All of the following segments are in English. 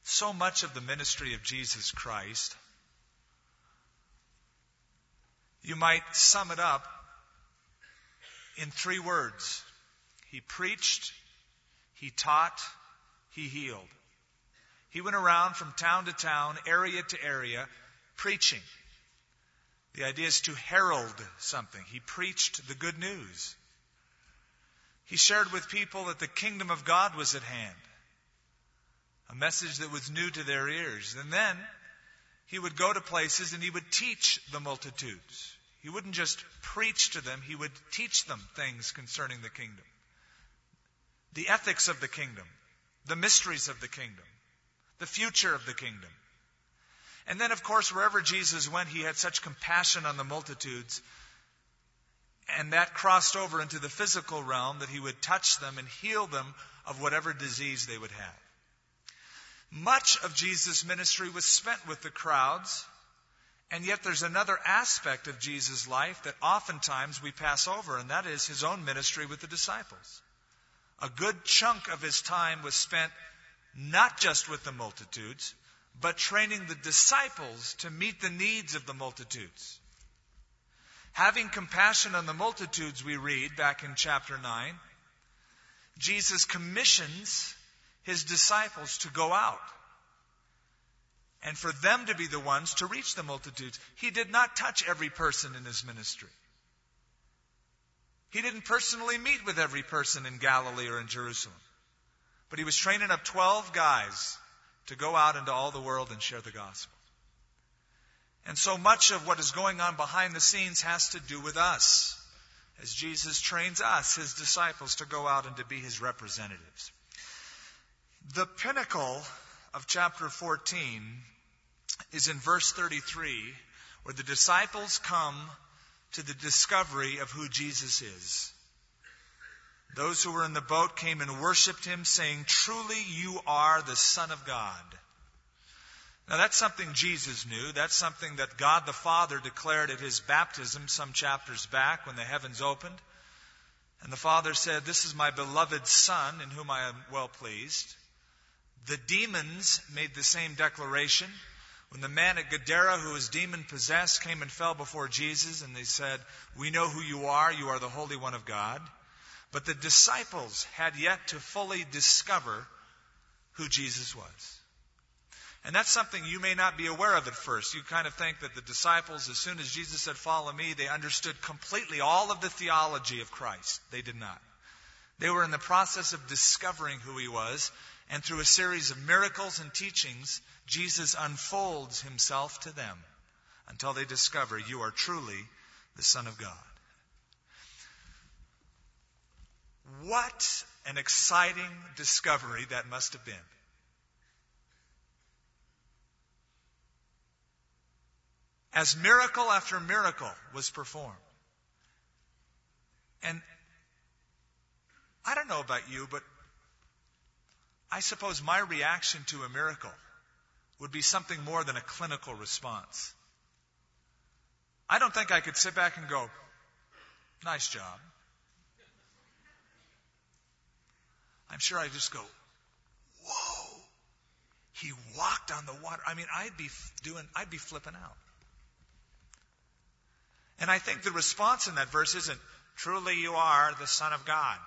So much of the ministry of Jesus Christ, you might sum it up in 3 words. He preached, he taught, he healed. He went around from town to town, area to area, preaching. The idea is to herald something. He preached the good news. He shared with people that the kingdom of God was at hand. A message that was new to their ears. And then he would go to places and he would teach the multitudes. He wouldn't just preach to them, he would teach them things concerning the kingdom. The ethics of the kingdom, the mysteries of the kingdom, the future of the kingdom. And then, of course, wherever Jesus went, he had such compassion on the multitudes, and that crossed over into the physical realm that he would touch them and heal them of whatever disease they would have. Much of Jesus' ministry was spent with the crowds, and yet there's another aspect of Jesus' life that oftentimes we pass over, and that is his own ministry with the disciples. A good chunk of his time was spent not just with the multitudes, but training the disciples to meet the needs of the multitudes. Having compassion on the multitudes, we read back in chapter 9, Jesus commissions his disciples to go out and for them to be the ones to reach the multitudes. He did not touch every person in his ministry. He didn't personally meet with every person in Galilee or in Jerusalem. But he was training up 12 guys to go out into all the world and share the gospel. And so much of what is going on behind the scenes has to do with us, as Jesus trains us, his disciples, to go out and to be his representatives. The pinnacle of chapter 14 is in verse 33, where the disciples come to the discovery of who Jesus is. Those who were in the boat came and worshipped him, saying, "Truly you are the Son of God." Now that's something Jesus knew. That's something that God the Father declared at his baptism some chapters back when the heavens opened. And the Father said, "This is my beloved Son in whom I am well pleased." The demons made the same declaration. When the man at Gadara who was demon-possessed came and fell before Jesus, and they said, "We know who you are the Holy One of God." But the disciples had yet to fully discover who Jesus was. And that's something you may not be aware of at first. You kind of think that the disciples, as soon as Jesus said, "Follow me," they understood completely all of the theology of Christ. They did not. They were in the process of discovering who he was, and through a series of miracles and teachings, Jesus unfolds himself to them until they discover, "You are truly the Son of God." What an exciting discovery that must have been. As miracle after miracle was performed. And I don't know about you, but I suppose my reaction to a miracle would be something more than a clinical response. I don't think I could sit back and go, "Nice job." I'm sure I'd just go, "Whoa, he walked on the water." I mean, I'd be flipping out. And I think the response in that verse isn't, "Truly you are the Son of God."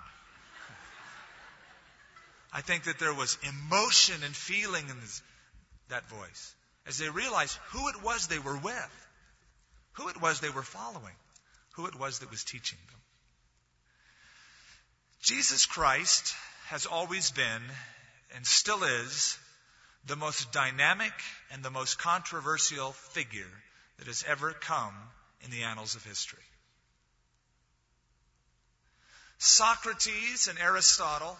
I think that there was emotion and feeling in that voice as they realized who it was they were with, who it was they were following, who it was that was teaching them. Jesus Christ has always been, and still is, the most dynamic and the most controversial figure that has ever come in the annals of history. Socrates and Aristotle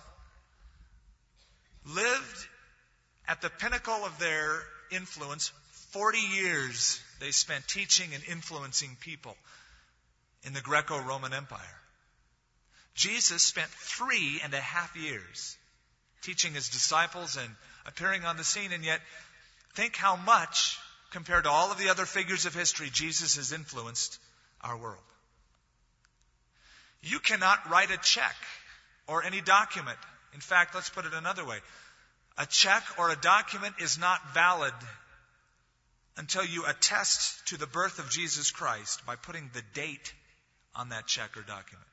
lived at the pinnacle of their influence. 40 years they spent teaching and influencing people in the Greco-Roman Empire. Jesus spent 3.5 years teaching his disciples and appearing on the scene, and yet think how much, compared to all of the other figures of history, Jesus has influenced our world. You cannot write a check or any document. In fact, let's put it another way. A check or a document is not valid until you attest to the birth of Jesus Christ by putting the date on that check or document.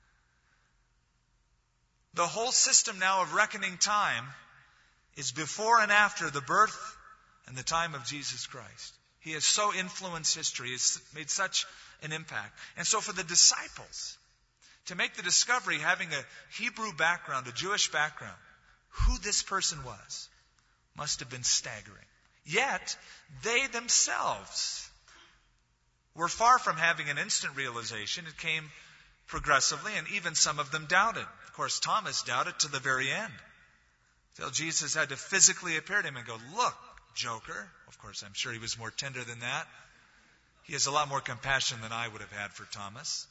The whole system now of reckoning time is before and after the birth and the time of Jesus Christ. He has so influenced history. He has made such an impact. And so for the disciples to make the discovery, having a Hebrew background, a Jewish background, who this person was, must have been staggering. Yet, they themselves were far from having an instant realization. It came progressively, and even some of them doubted. Of course, Thomas doubted to the very end, till Jesus had to physically appear to him and go, "Look, joker." Of course, I'm sure he was more tender than that. He has a lot more compassion than I would have had for Thomas.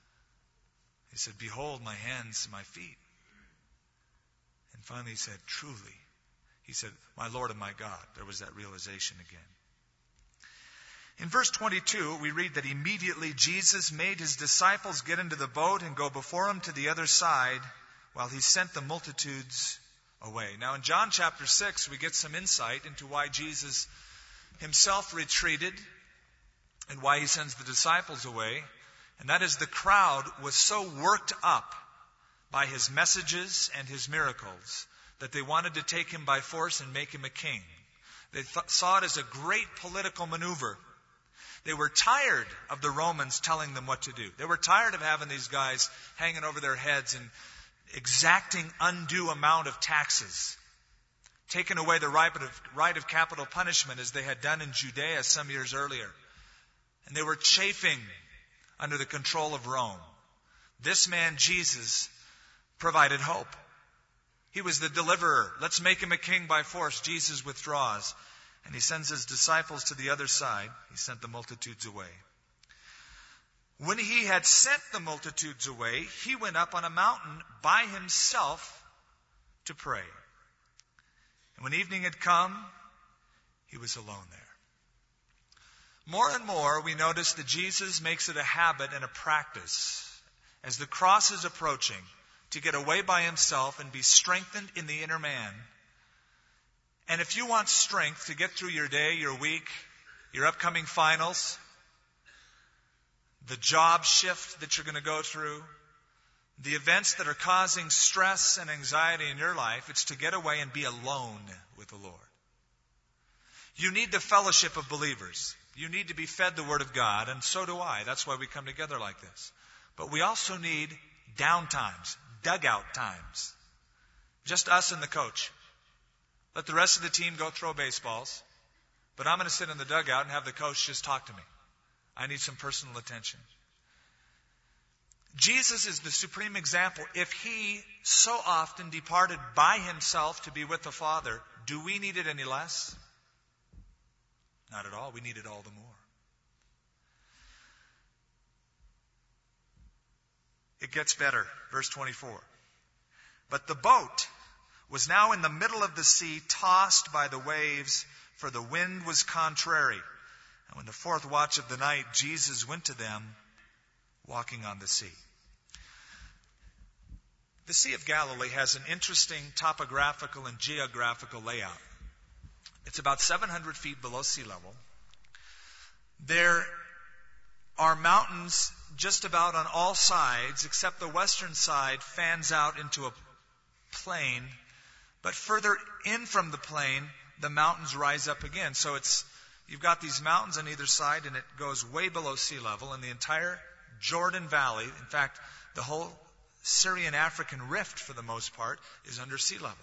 He said, "Behold my hands and my feet." And finally he said, "Truly." He said, "My Lord and my God." There was that realization again. In verse 22, we read that immediately Jesus made his disciples get into the boat and go before him to the other side while he sent the multitudes away. Now in John chapter 6, we get some insight into why Jesus himself retreated and why he sends the disciples away. And that is, the crowd was so worked up by his messages and his miracles that they wanted to take him by force and make him a king. They saw it as a great political maneuver. They were tired of the Romans telling them what to do. They were tired of having these guys hanging over their heads and exacting undue amount of taxes, taking away the right of capital punishment as they had done in Judea some years earlier. And they were chafing under the control of Rome. This man, Jesus, provided hope. He was the deliverer. Let's make him a king by force. Jesus withdraws, and he sends his disciples to the other side. He sent the multitudes away. When he had sent the multitudes away, he went up on a mountain by himself to pray. And when evening had come, he was alone there. More and more, we notice that Jesus makes it a habit and a practice, as the cross is approaching, to get away by himself and be strengthened in the inner man. And if you want strength to get through your day, your week, your upcoming finals, the job shift that you're going to go through, the events that are causing stress and anxiety in your life, it's to get away and be alone with the Lord. You need the fellowship of believers. You need to be fed the Word of God, and so do I. That's why we come together like this. But we also need down times, dugout times. Just us and the coach. Let the rest of the team go throw baseballs, but I'm going to sit in the dugout and have the coach just talk to me. I need some personal attention. Jesus is the supreme example. If he so often departed by himself to be with the Father, do we need it any less? Not at all. We need it all the more. It gets better. Verse 24. But the boat was now in the middle of the sea, tossed by the waves, for the wind was contrary. And when the fourth watch of the night, Jesus went to them, walking on the sea. The Sea of Galilee has an interesting topographical and geographical layout. It's about 700 feet below sea level. There are mountains just about on all sides, except the western side fans out into a plain. But further in from the plain, the mountains rise up again. So you've got these mountains on either side, and it goes way below sea level. And the entire Jordan Valley, in fact, the whole Syrian-African rift, for the most part, is under sea level.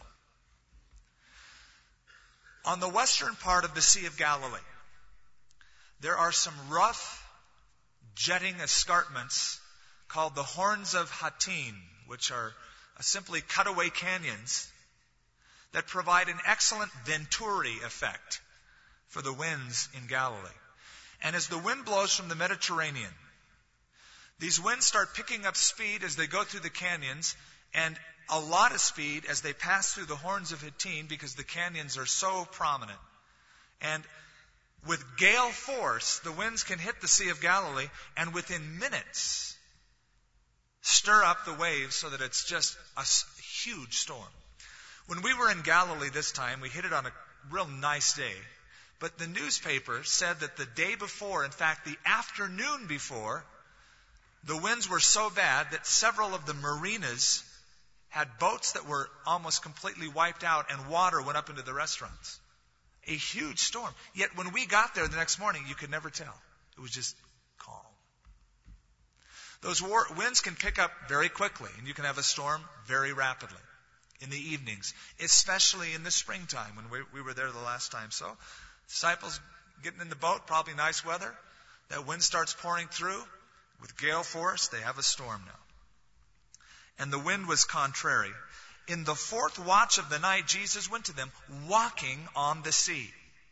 On the western part of the Sea of Galilee, there are some rough, jetting escarpments called the Horns of Hattin, which are simply cutaway canyons that provide an excellent venturi effect for the winds in Galilee. And as the wind blows from the Mediterranean, these winds start picking up speed as they go through the canyons, and a lot of speed as they pass through the Horns of Hattin, because the canyons are so prominent. And with gale force, the winds can hit the Sea of Galilee and within minutes stir up the waves so that it's just a huge storm. When we were in Galilee this time, we hit it on a real nice day. But the newspaper said that the day before, in fact, the afternoon before, the winds were so bad that several of the marinas had boats that were almost completely wiped out and water went up into the restaurants. A huge storm. Yet when we got there the next morning, you could never tell. It was just calm. Those winds can pick up very quickly, and you can have a storm very rapidly in the evenings, especially in the springtime when we were there the last time. So, disciples getting in the boat, probably nice weather. That wind starts pouring through. With gale force, they have a storm now. And the wind was contrary. In the fourth watch of the night, Jesus went to them, walking on the sea.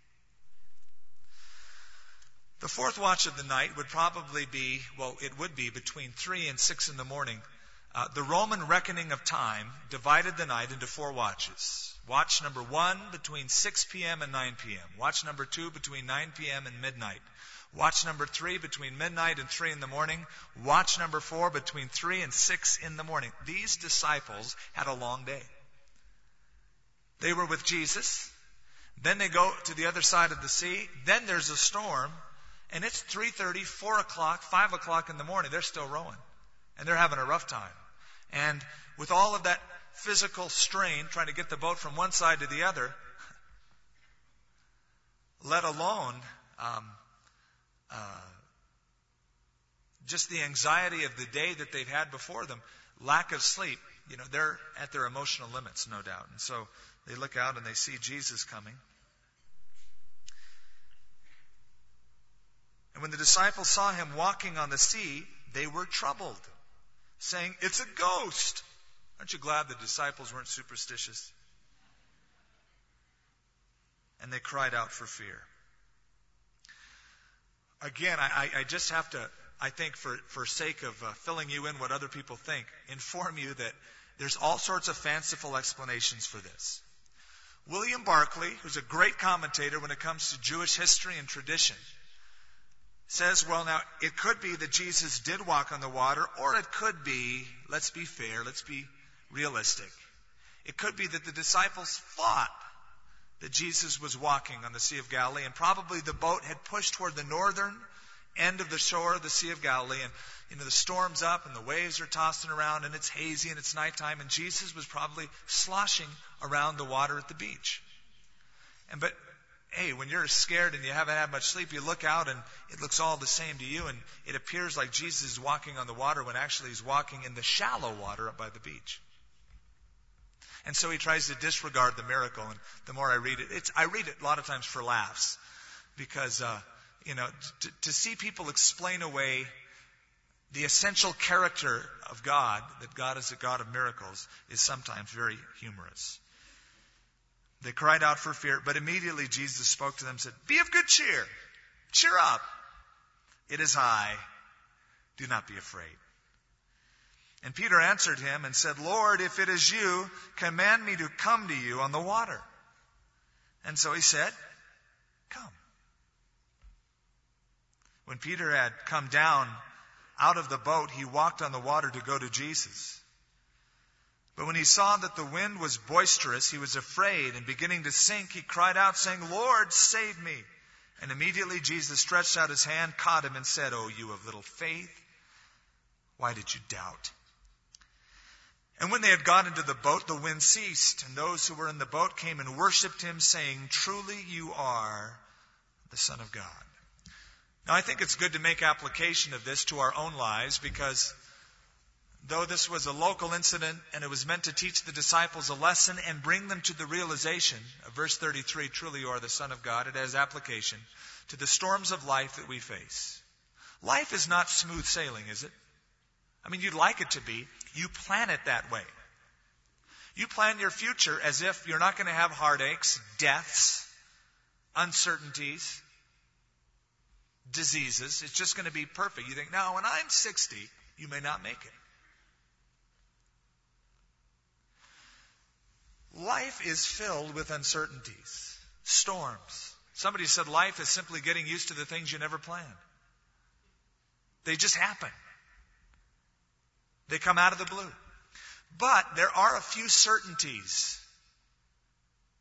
The fourth watch of the night would probably be, it would be between 3 and 6 in the morning. The Roman reckoning of time divided the night into 4 watches. Watch number 1 between 6 p.m. and 9 p.m. Watch number 2 between 9 p.m. and midnight. Watch number 3 between midnight and 3 in the morning. Watch number 4 between 3 and 6 in the morning. These disciples had a long day. They were with Jesus. Then they go to the other side of the sea. Then there's a storm. And it's 3:30, 4 o'clock, 5 o'clock in the morning. They're still rowing. And they're having a rough time. And with all of that physical strain, trying to get the boat from one side to the other, let alone just the anxiety of the day that they've had before them, lack of sleep, they're at their emotional limits, no doubt. And so they look out and they see Jesus coming. And when the disciples saw him walking on the sea, they were troubled, saying, "It's a ghost." Aren't you glad the disciples weren't superstitious? And they cried out for fear. Again, I just have to, I think for sake of filling you in what other people think, inform you that there's all sorts of fanciful explanations for this. William Barclay, who's a great commentator when it comes to Jewish history and tradition, says, now, it could be that Jesus did walk on the water, or it could be, let's be fair, let's be realistic. It could be that the disciples thought that Jesus was walking on the Sea of Galilee, and probably the boat had pushed toward the northern end of the shore of the Sea of Galilee, and the storm's up, and the waves are tossing around, and it's hazy, and it's nighttime, and Jesus was probably sloshing around the water at the beach. But hey, when you're scared and you haven't had much sleep, you look out and it looks all the same to you, and it appears like Jesus is walking on the water when actually he's walking in the shallow water up by the beach. And so he tries to disregard the miracle, and the more I read it, I read it a lot of times for laughs, because to see people explain away the essential character of God, that God is a God of miracles, is sometimes very humorous. They cried out for fear, but immediately Jesus spoke to them and said, "Be of good cheer. Cheer up. It is I. Do not be afraid." And Peter answered him and said, "Lord, if it is you, command me to come to you on the water." And so he said, "Come." When Peter had come down out of the boat, he walked on the water to go to Jesus. But when he saw that the wind was boisterous, he was afraid, and beginning to sink, he cried out, saying, "Lord, save me." And immediately Jesus stretched out his hand, caught him, and said, "O you of little faith, why did you doubt?" And when they had got into the boat, the wind ceased, and those who were in the boat came and worshipped him, saying, "Truly you are the Son of God." Now, I think it's good to make application of this to our own lives, because though this was a local incident and it was meant to teach the disciples a lesson and bring them to the realization of verse 33, "Truly you are the Son of God," it has application to the storms of life that we face. Life is not smooth sailing, is it? I mean, you'd like it to be. You plan it that way. You plan your future as if you're not going to have heartaches, deaths, uncertainties, diseases. It's just going to be perfect. You think, "No, when I'm 60, you may not make it." Life is filled with uncertainties, storms. Somebody said life is simply getting used to the things you never planned. They just happen. They come out of the blue. But there are a few certainties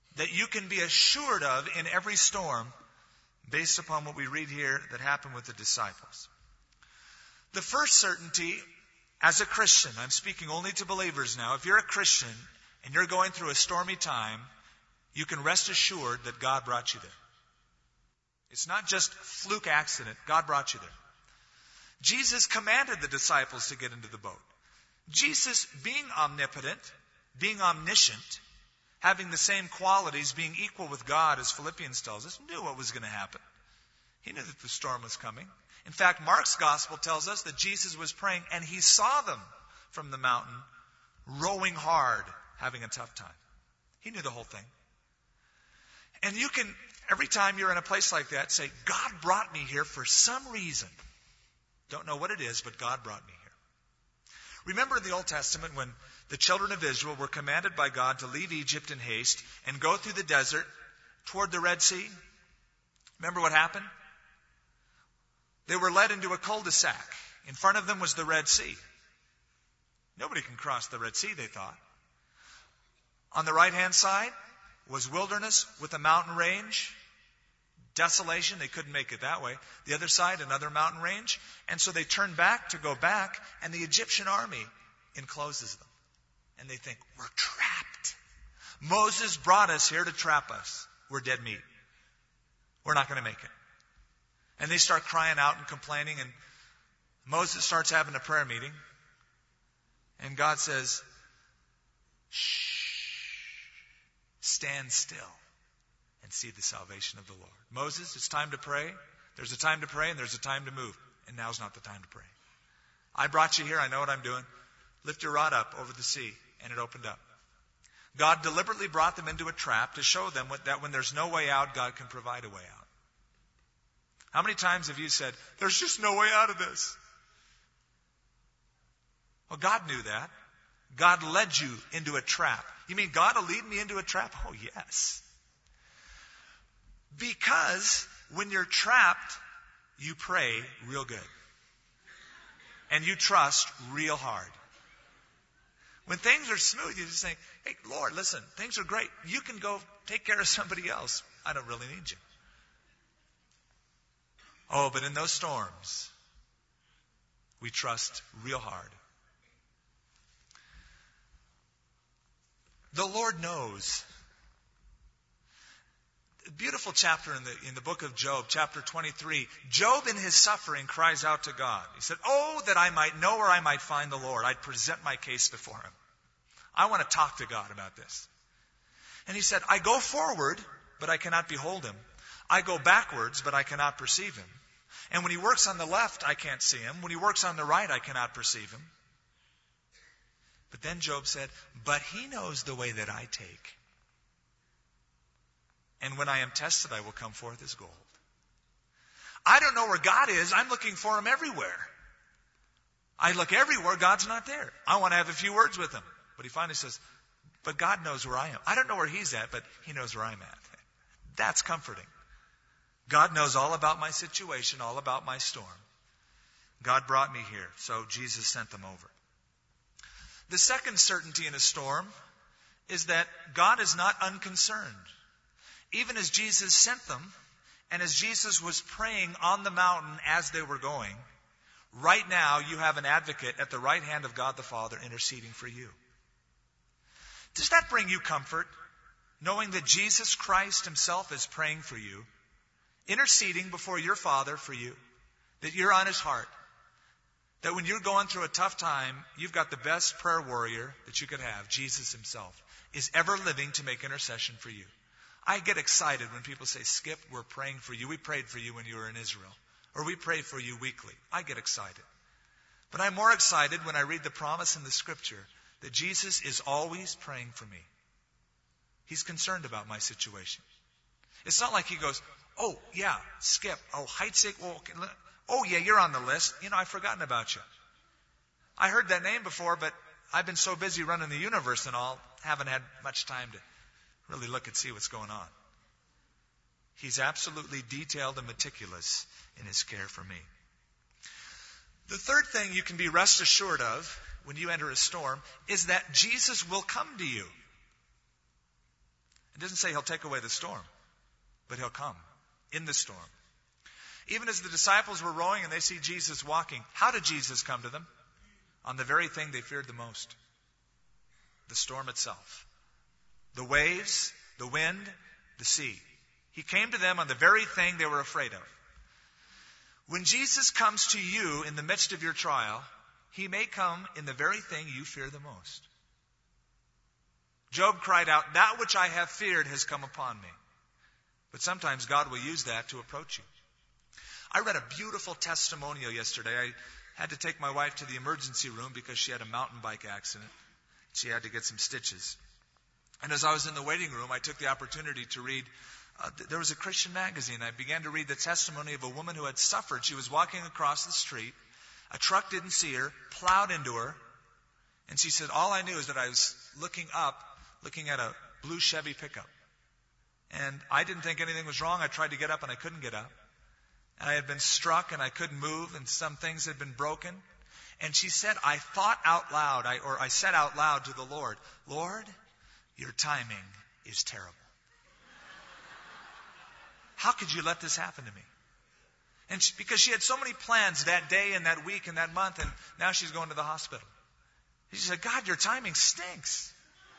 that you can be assured of in every storm based upon what we read here that happened with the disciples. The first certainty as a Christian, I'm speaking only to believers now, if you're a Christian and you're going through a stormy time, you can rest assured that God brought you there. It's not just fluke accident. God brought you there. Jesus commanded the disciples to get into the boat. Jesus, being omnipotent, being omniscient, having the same qualities, being equal with God, as Philippians tells us, knew what was going to happen. He knew that the storm was coming. In fact, Mark's gospel tells us that Jesus was praying and he saw them from the mountain, rowing hard, having a tough time. He knew the whole thing. And you can, every time you're in a place like that, say, God brought me here for some reason. Don't know what it is, but God brought me here. Remember in the Old Testament when the children of Israel were commanded by God to leave Egypt in haste and go through the desert toward the Red Sea? Remember what happened? They were led into a cul-de-sac. In front of them was the Red Sea. Nobody can cross the Red Sea, they thought. On the right-hand side was wilderness with a mountain range. Desolation, they couldn't make it that way. The other side, another mountain range. And so they turn back to go back, and the Egyptian army encloses them. And they think, we're trapped. Moses brought us here to trap us. We're dead meat. We're not going to make it. And they start crying out and complaining, and Moses starts having a prayer meeting. And God says, shh, stand still and see the salvation of the Lord. Moses, it's time to pray. There's a time to pray and there's a time to move. And now's not the time to pray. I brought you here. I know what I'm doing. Lift your rod up over the sea. And it opened up. God deliberately brought them into a trap to show them that when there's no way out, God can provide a way out. How many times have you said, there's just no way out of this? Well, God knew that. God led you into a trap. You mean God will lead me into a trap? Oh, yes. Because when you're trapped, you pray real good. And you trust real hard. When things are smooth, you just think, hey, Lord, listen, things are great. You can go take care of somebody else. I don't really need you. Oh, but in those storms, we trust real hard. The Lord knows. A beautiful chapter in the book of Job, chapter 23. Job in his suffering cries out to God. He said, oh, that I might know where I might find the Lord. I'd present my case before him. I want to talk to God about this. And he said, I go forward, but I cannot behold him. I go backwards, but I cannot perceive him. And when he works on the left, I can't see him. When he works on the right, I cannot perceive him. But then Job said, but he knows the way that I take. And when I am tested, I will come forth as gold. I don't know where God is. I'm looking for him everywhere. I look everywhere. God's not there. I want to have a few words with him. But he finally says, but God knows where I am. I don't know where he's at, but he knows where I'm at. That's comforting. God knows all about my situation, all about my storm. God brought me here, so Jesus sent them over. The second certainty in a storm is that God is not unconcerned. Even as Jesus sent them, and as Jesus was praying on the mountain as they were going, right now you have an advocate at the right hand of God the Father interceding for you. Does that bring you comfort, knowing that Jesus Christ himself is praying for you, interceding before your Father for you, that you're on his heart, that when you're going through a tough time, you've got the best prayer warrior that you could have, Jesus himself, is ever living to make intercession for you. I get excited when people say, Skip, we're praying for you. We prayed for you when you were in Israel. Or we pray for you weekly. I get excited. But I'm more excited when I read the promise in the Scripture that Jesus is always praying for me. He's concerned about my situation. It's not like he goes, oh, yeah, Skip. Oh, Heidsieck. Well, okay. Oh, yeah, you're on the list. You know, I've forgotten about you. I heard that name before, but I've been so busy running the universe and all, haven't had much time to really look and see what's going on. He's absolutely detailed and meticulous in his care for me. The third thing you can be rest assured of when you enter a storm is that Jesus will come to you. It doesn't say he'll take away the storm, but he'll come in the storm. Even as the disciples were rowing and they see Jesus walking, how did Jesus come to them? On the very thing they feared the most. The storm itself. The waves, the wind, the sea. He came to them on the very thing they were afraid of. When Jesus comes to you in the midst of your trial, he may come in the very thing you fear the most. Job cried out, "That which I have feared has come upon me." But sometimes God will use that to approach you. I read a beautiful testimonial yesterday. I had to take my wife to the emergency room because she had a mountain bike accident. She had to get some stitches. And as I was in the waiting room, I took the opportunity to read, there was a Christian magazine. I began to read the testimony of a woman who had suffered. She was walking across the street. A truck didn't see her, plowed into her. And she said, all I knew is that I was looking at a blue Chevy pickup. And I didn't think anything was wrong. I tried to get up and I couldn't get up. And I had been struck and I couldn't move and some things had been broken. And she said, I thought out loud, I said out loud to the Lord, "Lord, your timing is terrible. How could you let this happen to me?" And because she had so many plans that day and that week and that month, and now she's going to the hospital. She said, "God, your timing stinks."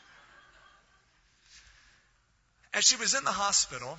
As she was in the hospital,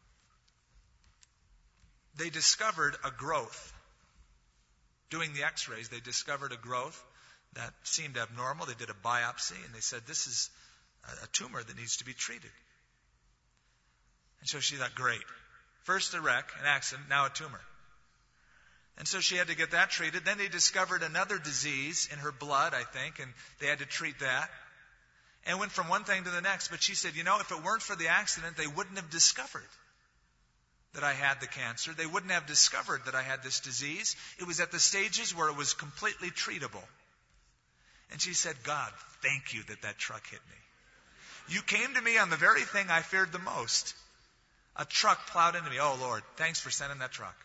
they discovered a growth. Doing the x-rays, they discovered a growth that seemed abnormal. They did a biopsy, and they said, this is a tumor that needs to be treated. And so she thought, great. First a wreck, an accident, now a tumor. And so she had to get that treated. Then they discovered another disease in her blood, I think, and they had to treat that. And went from one thing to the next. But she said, if it weren't for the accident, they wouldn't have discovered that I had the cancer. They wouldn't have discovered that I had this disease. It was at the stages where it was completely treatable. And she said, "God, thank you that truck hit me. You came to me on the very thing I feared the most. A truck plowed into me. Oh, Lord, thanks for sending that truck."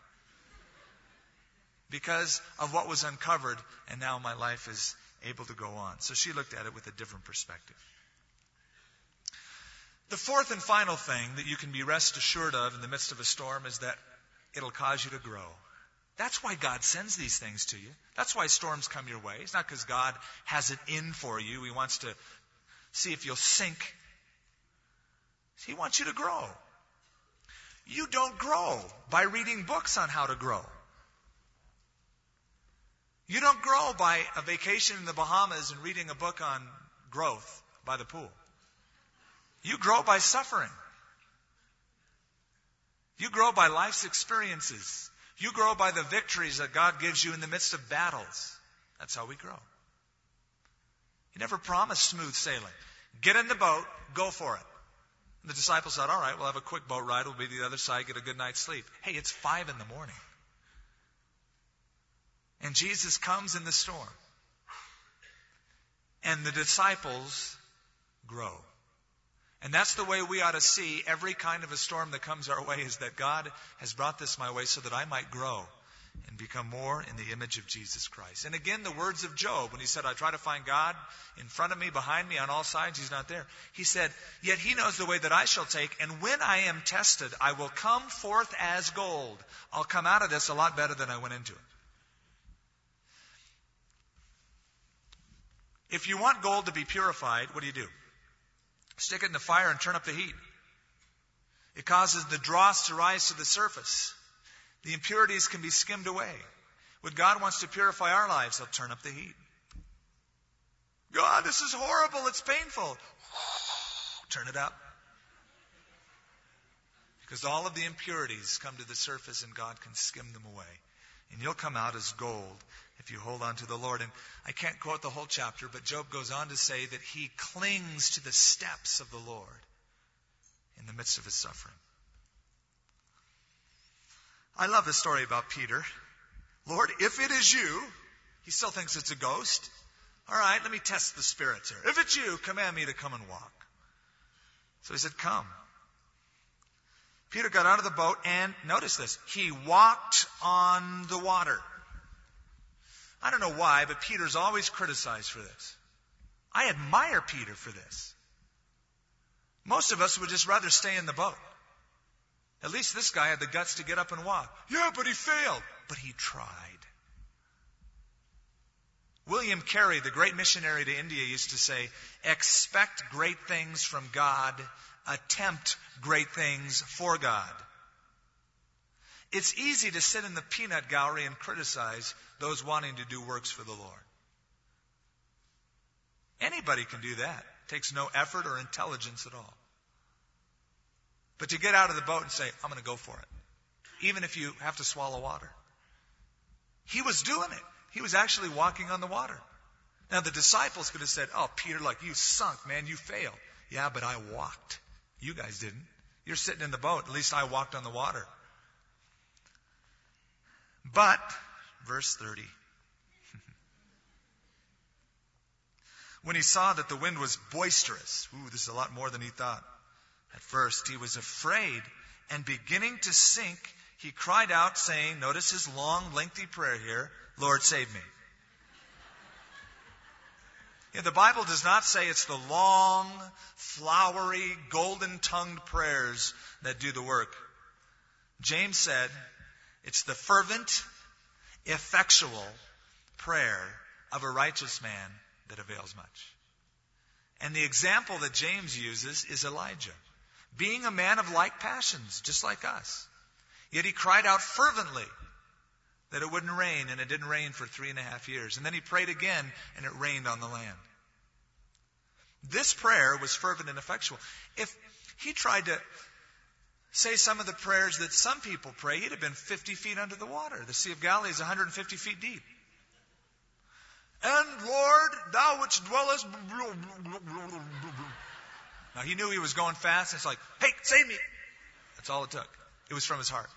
Because of what was uncovered, and now my life is able to go on. So she looked at it with a different perspective. The fourth and final thing that you can be rest assured of in the midst of a storm is that it'll cause you to grow. That's why God sends these things to you. That's why storms come your way. It's not because God has it in for you. He wants to see if you'll sink. He wants you to grow. You don't grow by reading books on how to grow. You don't grow by a vacation in the Bahamas and reading a book on growth by the pool. You grow by suffering. You grow by life's experiences. You grow by the victories that God gives you in the midst of battles. That's how we grow. He never promised smooth sailing. Get in the boat, go for it. And the disciples thought, all right, we'll have a quick boat ride. We'll be to the other side, get a good night's sleep. Hey, it's 5 a.m. And Jesus comes in the storm. And the disciples grow. And that's the way we ought to see every kind of a storm that comes our way, is that God has brought this my way so that I might grow and become more in the image of Jesus Christ. And again, the words of Job, when he said, I try to find God in front of me, behind me, on all sides, he's not there. He said, yet he knows the way that I shall take, and when I am tested, I will come forth as gold. I'll come out of this a lot better than I went into it. If you want gold to be purified, what do? Stick it in the fire and turn up the heat. It causes the dross to rise to the surface. The impurities can be skimmed away. When God wants to purify our lives, He'll turn up the heat. God, this is horrible. It's painful. Turn it up. Because all of the impurities come to the surface and God can skim them away. And you'll come out as gold if you hold on to the Lord. And I can't quote the whole chapter, but Job goes on to say that he clings to the steps of the Lord in the midst of his suffering. I love the story about Peter. Lord, if it is you, he still thinks it's a ghost. All right, let me test the spirits here. If it's you, command me to come and walk. So he said, come. Peter got out of the boat and, notice this, he walked on the water. I don't know why, but Peter's always criticized for this. I admire Peter for this. Most of us would just rather stay in the boat. At least this guy had the guts to get up and walk. Yeah, but he failed. But he tried. William Carey, the great missionary to India, used to say, expect great things from God, attempt great things for God. It's easy to sit in the peanut gallery and criticize those wanting to do works for the Lord. Anybody can do that. It takes no effort or intelligence at all. But to get out of the boat and say, I'm going to go for it, even if you have to swallow water. He was doing it. He was actually walking on the water. Now the disciples could have said, oh, Peter, like you sunk, man, you failed. Yeah, but I walked. You guys didn't. You're sitting in the boat. At least I walked on the water. But, verse 30. When he saw that the wind was boisterous, this is a lot more than he thought. At first, he was afraid, and beginning to sink, he cried out, saying, notice his long, lengthy prayer here, Lord, save me. The Bible does not say it's the long, flowery, golden-tongued prayers that do the work. James said, it's the fervent, effectual prayer of a righteous man that avails much. And the example that James uses is Elijah, being a man of like passions, just like us. Yet he cried out fervently that it wouldn't rain, and it didn't rain for 3.5 years. And then he prayed again, and it rained on the land. This prayer was fervent and effectual. If he tried to say some of the prayers that some people pray, he'd have been 50 feet under the water. The Sea of Galilee is 150 feet deep. And Lord, thou which dwellest... Now he knew he was going fast. It's like, hey, save me. That's all it took. It was from his heart.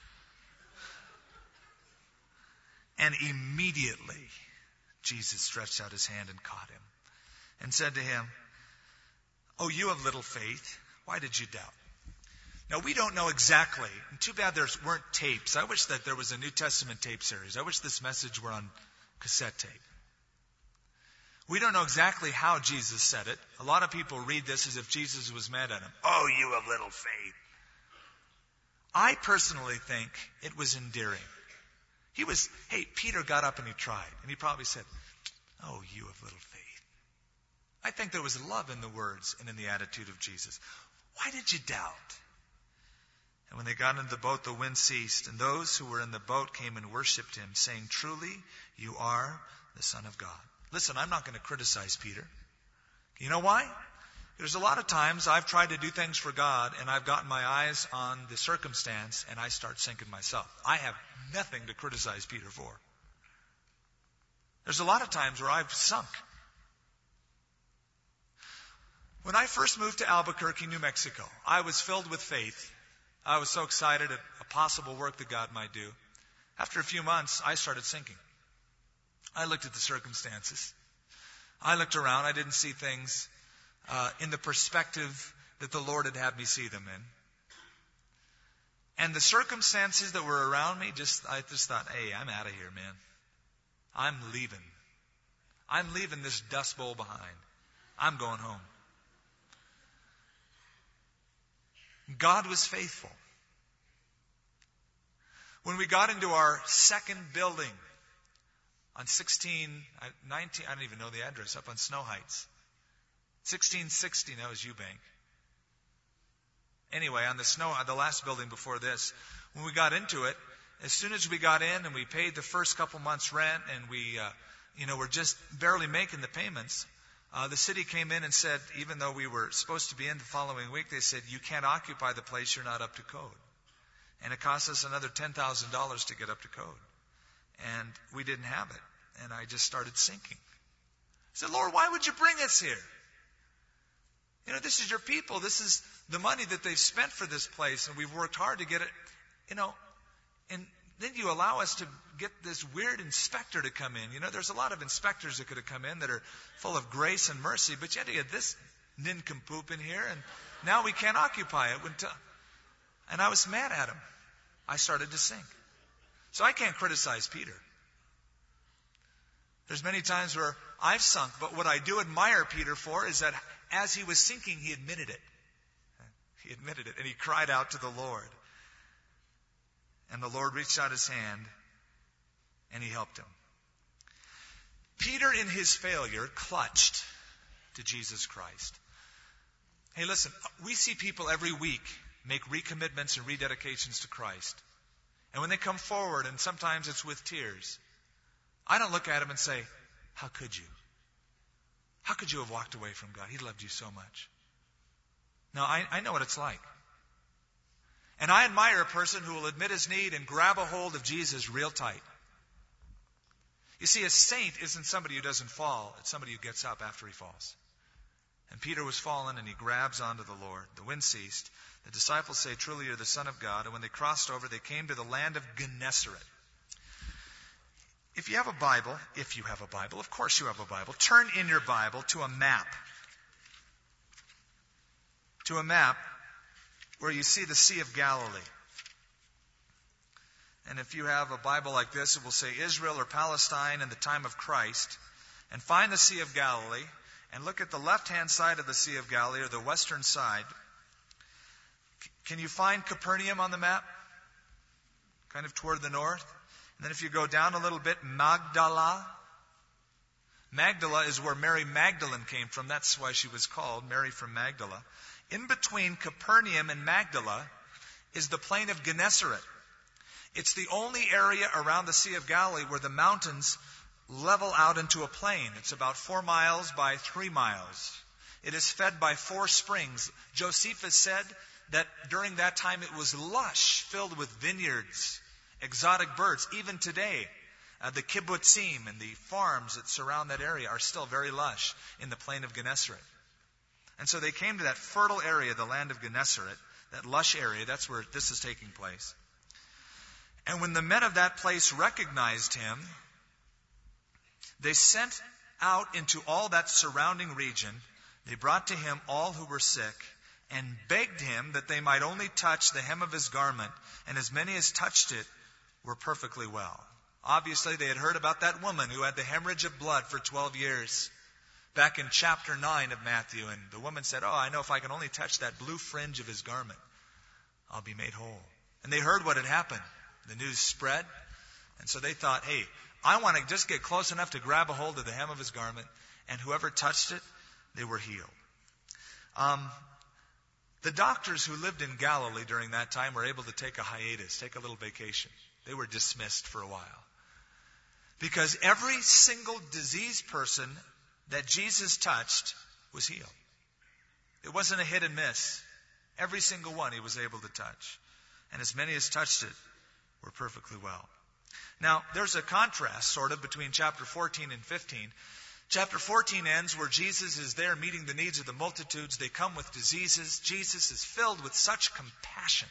And immediately Jesus stretched out his hand and caught him and said to him, oh, you of little faith, why did you doubt? Now, we don't know exactly. And too bad there weren't tapes. I wish that there was a New Testament tape series. I wish this message were on cassette tape. We don't know exactly how Jesus said it. A lot of people read this as if Jesus was mad at him. Oh, you of little faith. I personally think it was endearing. Peter got up and he tried. And he probably said, oh, you of little faith. I think there was love in the words and in the attitude of Jesus. Why did you doubt? And when they got into the boat, the wind ceased, and those who were in the boat came and worshipped him, saying, truly, you are the Son of God. Listen, I'm not going to criticize Peter. You know why? There's a lot of times I've tried to do things for God, and I've gotten my eyes on the circumstance, and I start sinking myself. I have nothing to criticize Peter for. There's a lot of times where I've sunk. When I first moved to Albuquerque, New Mexico, I was filled with faith. I was so excited at a possible work that God might do. After a few months, I started sinking. I looked at the circumstances. I looked around. I didn't see things in the perspective that the Lord had me see them in. And the circumstances that were around me, I just thought, hey, I'm out of here, man. I'm leaving. I'm leaving this dust bowl behind. I'm going home. God was faithful. When we got into our second building on 19, I don't even know the address, up on Snow Heights. 1660, that was Eubank. Anyway, on the last building before this, when we got into it, as soon as we got in and we paid the first couple months rent and we, were just barely making the payments, the city came in and said, even though we were supposed to be in the following week, they said, you can't occupy the place, you're not up to code. And it cost us another $10,000 to get up to code. And we didn't have it. And I just started sinking. I said, Lord, why would you bring us here? This is your people. This is the money that they've spent for this place, and we've worked hard to get it, and then you allow us to get this weird inspector to come in. There's a lot of inspectors that could have come in that are full of grace and mercy, but you had to get this nincompoop in here, and now we can't occupy it. And I was mad at him. I started to sink. So I can't criticize Peter. There's many times where I've sunk, but what I do admire Peter for is that as he was sinking, he admitted it. He admitted it, and he cried out to the Lord. And the Lord reached out his hand, and he helped him. Peter, in his failure, clutched to Jesus Christ. Hey, listen, we see people every week make recommitments and rededications to Christ. And when they come forward, and sometimes it's with tears, I don't look at them and say, how could you? How could you have walked away from God? He loved you so much. No, I know what it's like. And I admire a person who will admit his need and grab a hold of Jesus real tight. You see, a saint isn't somebody who doesn't fall. It's somebody who gets up after he falls. And Peter was fallen, and he grabs onto the Lord. The wind ceased. The disciples say, truly you're the Son of God. And when they crossed over, they came to the land of Gennesaret. If you have a Bible, of course you have a Bible, turn in your Bible to a map. To a map where you see the Sea of Galilee. And if you have a Bible like this, it will say Israel or Palestine in the time of Christ. And find the Sea of Galilee and look at the left-hand side of the Sea of Galilee, or the western side. Can you find Capernaum on the map? Kind of toward the north. And then if you go down a little bit, Magdala. Magdala is where Mary Magdalene came from. That's why she was called Mary from Magdala. In between Capernaum and Magdala is the plain of Gennesaret. It's the only area around the Sea of Galilee where the mountains level out into a plain. It's about 4 miles by 3 miles. It is fed by 4 springs. Josephus said that during that time it was lush, filled with vineyards, exotic birds. Even today, the kibbutzim and the farms that surround that area are still very lush in the plain of Gennesaret. And so they came to that fertile area, the land of Gennesaret, that lush area. That's where this is taking place. And when the men of that place recognized him, they sent out into all that surrounding region. They brought to him all who were sick and begged him that they might only touch the hem of his garment, and as many as touched it were perfectly well. Obviously, they had heard about that woman who had the hemorrhage of blood for 12 years back in chapter 9 of Matthew. And the woman said, I know if I can only touch that blue fringe of his garment, I'll be made whole. And they heard what had happened. The news spread. And so they thought, hey, I want to just get close enough to grab a hold of the hem of his garment. And whoever touched it, they were healed. The doctors who lived in Galilee during that time were able to take a hiatus, take a little vacation. They were dismissed for a while. Because every single diseased person that Jesus touched was healed. It wasn't a hit and miss. Every single one he was able to touch. And as many as touched it were perfectly well. Now, there's a contrast, sort of, between chapter 14 and 15. Chapter 14 ends where Jesus is there meeting the needs of the multitudes. They come with diseases. Jesus is filled with such compassion.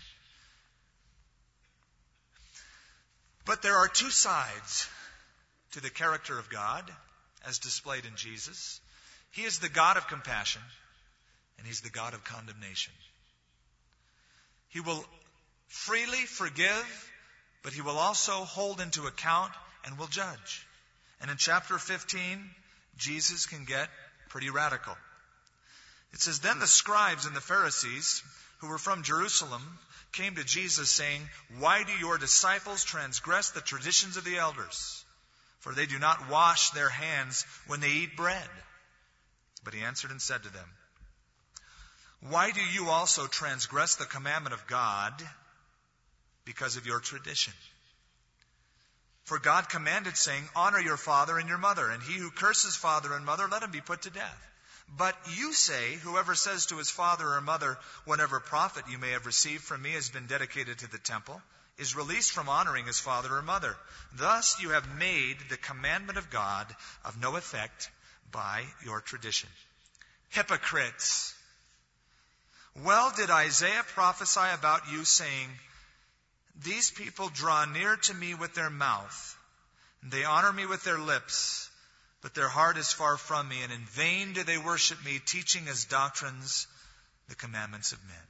But there are 2 sides to the character of God as displayed in Jesus. He is the God of compassion, and he's the God of condemnation. He will freely forgive, but he will also hold into account and will judge. And in chapter 15, Jesus can get pretty radical. It says, then the scribes and the Pharisees, who were from Jerusalem, came to Jesus saying, why do your disciples transgress the traditions of the elders? For they do not wash their hands when they eat bread. But he answered and said to them, why do you also transgress the commandment of God because of your tradition? For God commanded, saying, honor your father and your mother, and he who curses father and mother, let him be put to death. But you say, whoever says to his father or mother, whatever profit you may have received from me has been dedicated to the temple, is released from honoring his father or mother. Thus you have made the commandment of God of no effect by your tradition. Hypocrites! Well did Isaiah prophesy about you, saying, these people draw near to me with their mouth, and they honor me with their lips, but their heart is far from me, and in vain do they worship me, teaching as doctrines the commandments of men.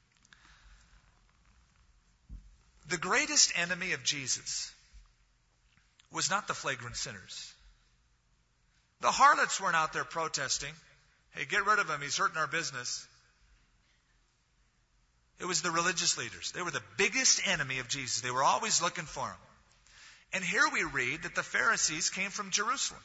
The greatest enemy of Jesus was not the flagrant sinners. The harlots weren't out there protesting. Hey, get rid of him. He's hurting our business. It was the religious leaders. They were the biggest enemy of Jesus. They were always looking for him. And here we read that the Pharisees came from Jerusalem.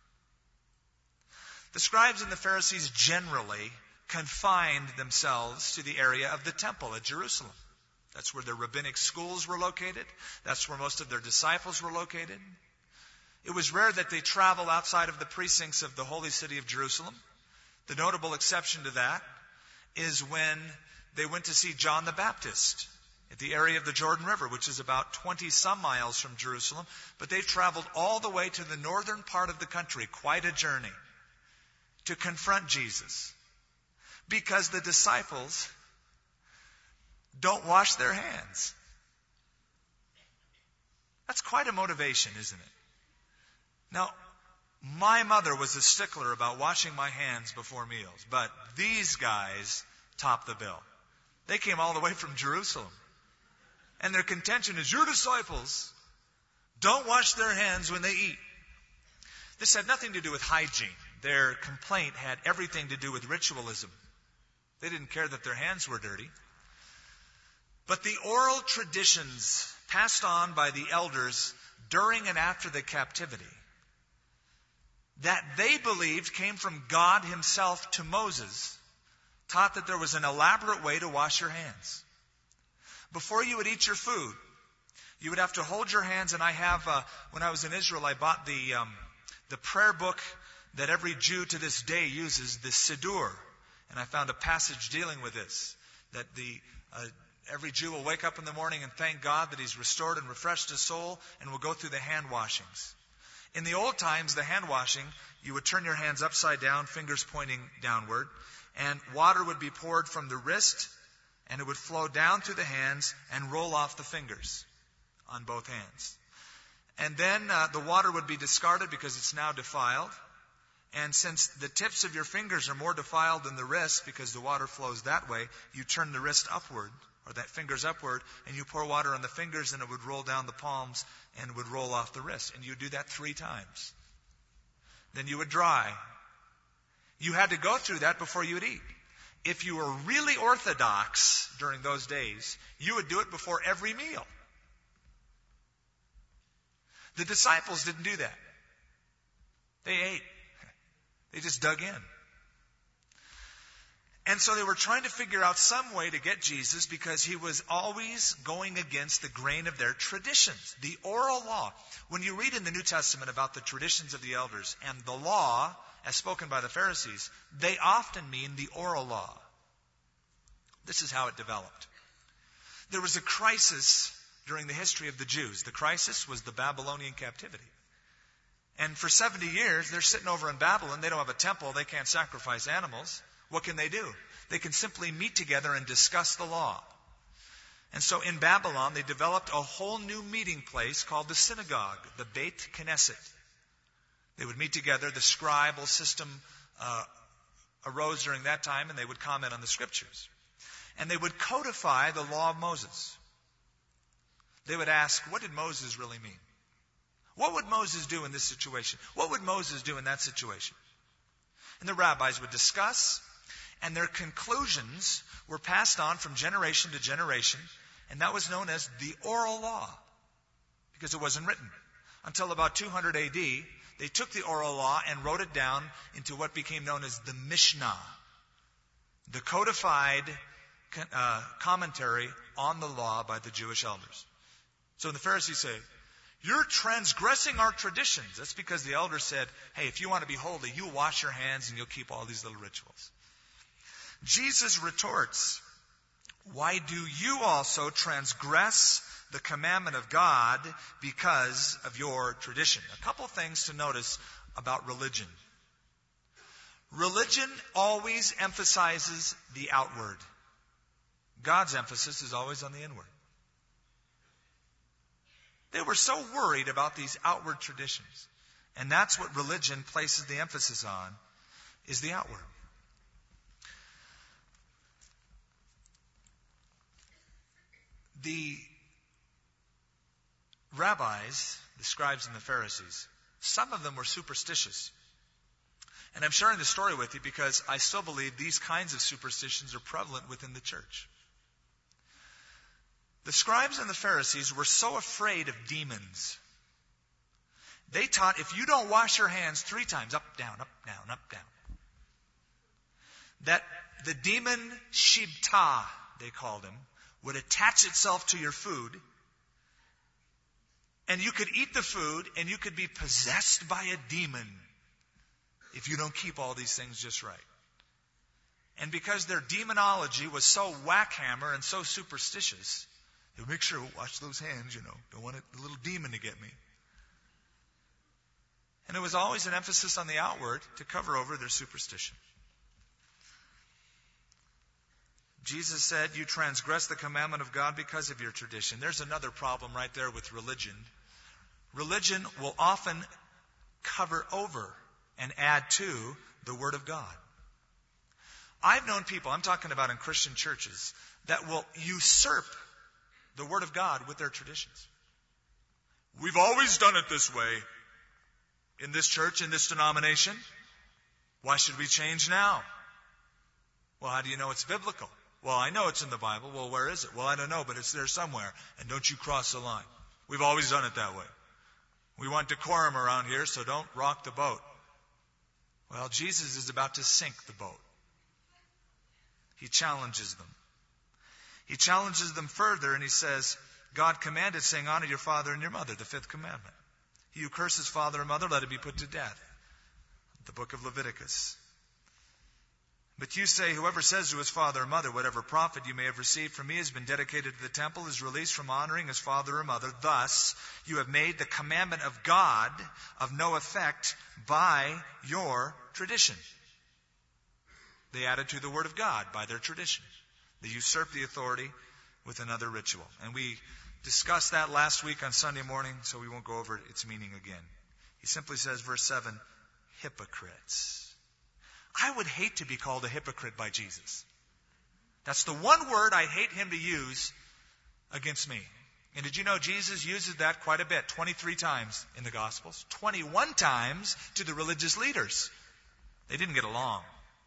The scribes and the Pharisees generally confined themselves to the area of the temple at Jerusalem. That's where their rabbinic schools were located. That's where most of their disciples were located. It was rare that they travel outside of the precincts of the holy city of Jerusalem. The notable exception to that is when they went to see John the Baptist at the area of the Jordan River, which is about 20 some miles from Jerusalem. But they've traveled all the way to the northern part of the country, quite a journey, to confront Jesus. Because the disciples don't wash their hands. That's quite a motivation, isn't it? Now, my mother was a stickler about washing my hands before meals, but these guys topped the bill. They came all the way from Jerusalem. And their contention is, your disciples don't wash their hands when they eat. This had nothing to do with hygiene. Their complaint had everything to do with ritualism. They didn't care that their hands were dirty. But the oral traditions passed on by the elders during and after the captivity that they believed came from God himself to Moses taught that there was an elaborate way to wash your hands. Before you would eat your food, you would have to hold your hands, and when I was in Israel, I bought the prayer book that every Jew to this day uses, the Siddur. And I found a passage dealing with this, that every Jew will wake up in the morning and thank God that he's restored and refreshed his soul, and will go through the hand washings. In the old times, the hand washing, you would turn your hands upside down, fingers pointing downward, and water would be poured from the wrist, and it would flow down through the hands and roll off the fingers on both hands. And then the water would be discarded because it's now defiled. And since the tips of your fingers are more defiled than the wrist because the water flows that way, you turn the wrist upward, or that fingers upward, and you pour water on the fingers, and it would roll down the palms and would roll off the wrist. And you would do that 3 times. Then you would dry. You had to go through that before you would eat. If you were really orthodox during those days, you would do it before every meal. The disciples didn't do that. They ate. They just dug in. And so they were trying to figure out some way to get Jesus because he was always going against the grain of their traditions, the oral law. When you read in the New Testament about the traditions of the elders and the law, as spoken by the Pharisees, they often mean the oral law. This is how it developed. There was a crisis during the history of the Jews. The crisis was the Babylonian captivity. And for 70 years, they're sitting over in Babylon. They don't have a temple. They can't sacrifice animals. What can they do? They can simply meet together and discuss the law. And so in Babylon, they developed a whole new meeting place called the synagogue, the Beit Knesset. They would meet together. The scribal system arose during that time, and they would comment on the scriptures. And they would codify the law of Moses. They would ask, what did Moses really mean? What would Moses do in this situation? What would Moses do in that situation? And the rabbis would discuss, and their conclusions were passed on from generation to generation, and that was known as the oral law, because it wasn't written. Until about 200 AD, they took the oral law and wrote it down into what became known as the Mishnah, the codified commentary on the law by the Jewish elders. So when the Pharisees say, you're transgressing our traditions, that's because the elders said, hey, if you want to be holy, you wash your hands and you'll keep all these little rituals. Jesus retorts, why do you also transgress the commandment of God because of your tradition? A couple things to notice about religion. Religion always emphasizes the outward. God's emphasis is always on the inward. They were so worried about these outward traditions. And that's what religion places the emphasis on, is the outward. The rabbis, the scribes and the Pharisees, some of them were superstitious. And I'm sharing this story with you because I still believe these kinds of superstitions are prevalent within the church. The scribes and the Pharisees were so afraid of demons. They taught if you don't wash your hands 3 times, up, down, that the demon Shibta, they called him, would attach itself to your food, and you could eat the food, and you could be possessed by a demon if you don't keep all these things just right. And because their demonology was so whack-hammer and so superstitious, they would make sure, wash those hands, don't want the little demon to get me. And it was always an emphasis on the outward to cover over their superstition. Jesus said, you transgress the commandment of God because of your tradition. There's another problem right there with religion. Religion will often cover over and add to the Word of God. I've known people, I'm talking about in Christian churches, that will usurp the Word of God with their traditions. We've always done it this way in this church, in this denomination. Why should we change now? Well, how do you know it's biblical? Well, I know it's in the Bible. Well, where is it? Well, I don't know, but it's there somewhere. And don't you cross the line. We've always done it that way. We want decorum around here, so don't rock the boat. Well, Jesus is about to sink the boat. He challenges them. He challenges them further, and he says, God commanded, saying, honor your father and your mother, the 5th commandment. He who curses father or mother, let him be put to death. The book of Leviticus. But you say, whoever says to his father or mother, whatever profit you may have received from me has been dedicated to the temple, is released from honoring his father or mother. Thus, you have made the commandment of God of no effect by your tradition. They added to the word of God by their tradition. They usurped the authority with another ritual. And we discussed that last week on Sunday morning, so we won't go over its meaning again. He simply says, verse 7, hypocrites. I would hate to be called a hypocrite by Jesus. That's the one word I hate him to use against me. And did you know Jesus uses that quite a bit, 23 times in the Gospels, 21 times to the religious leaders. They didn't get along.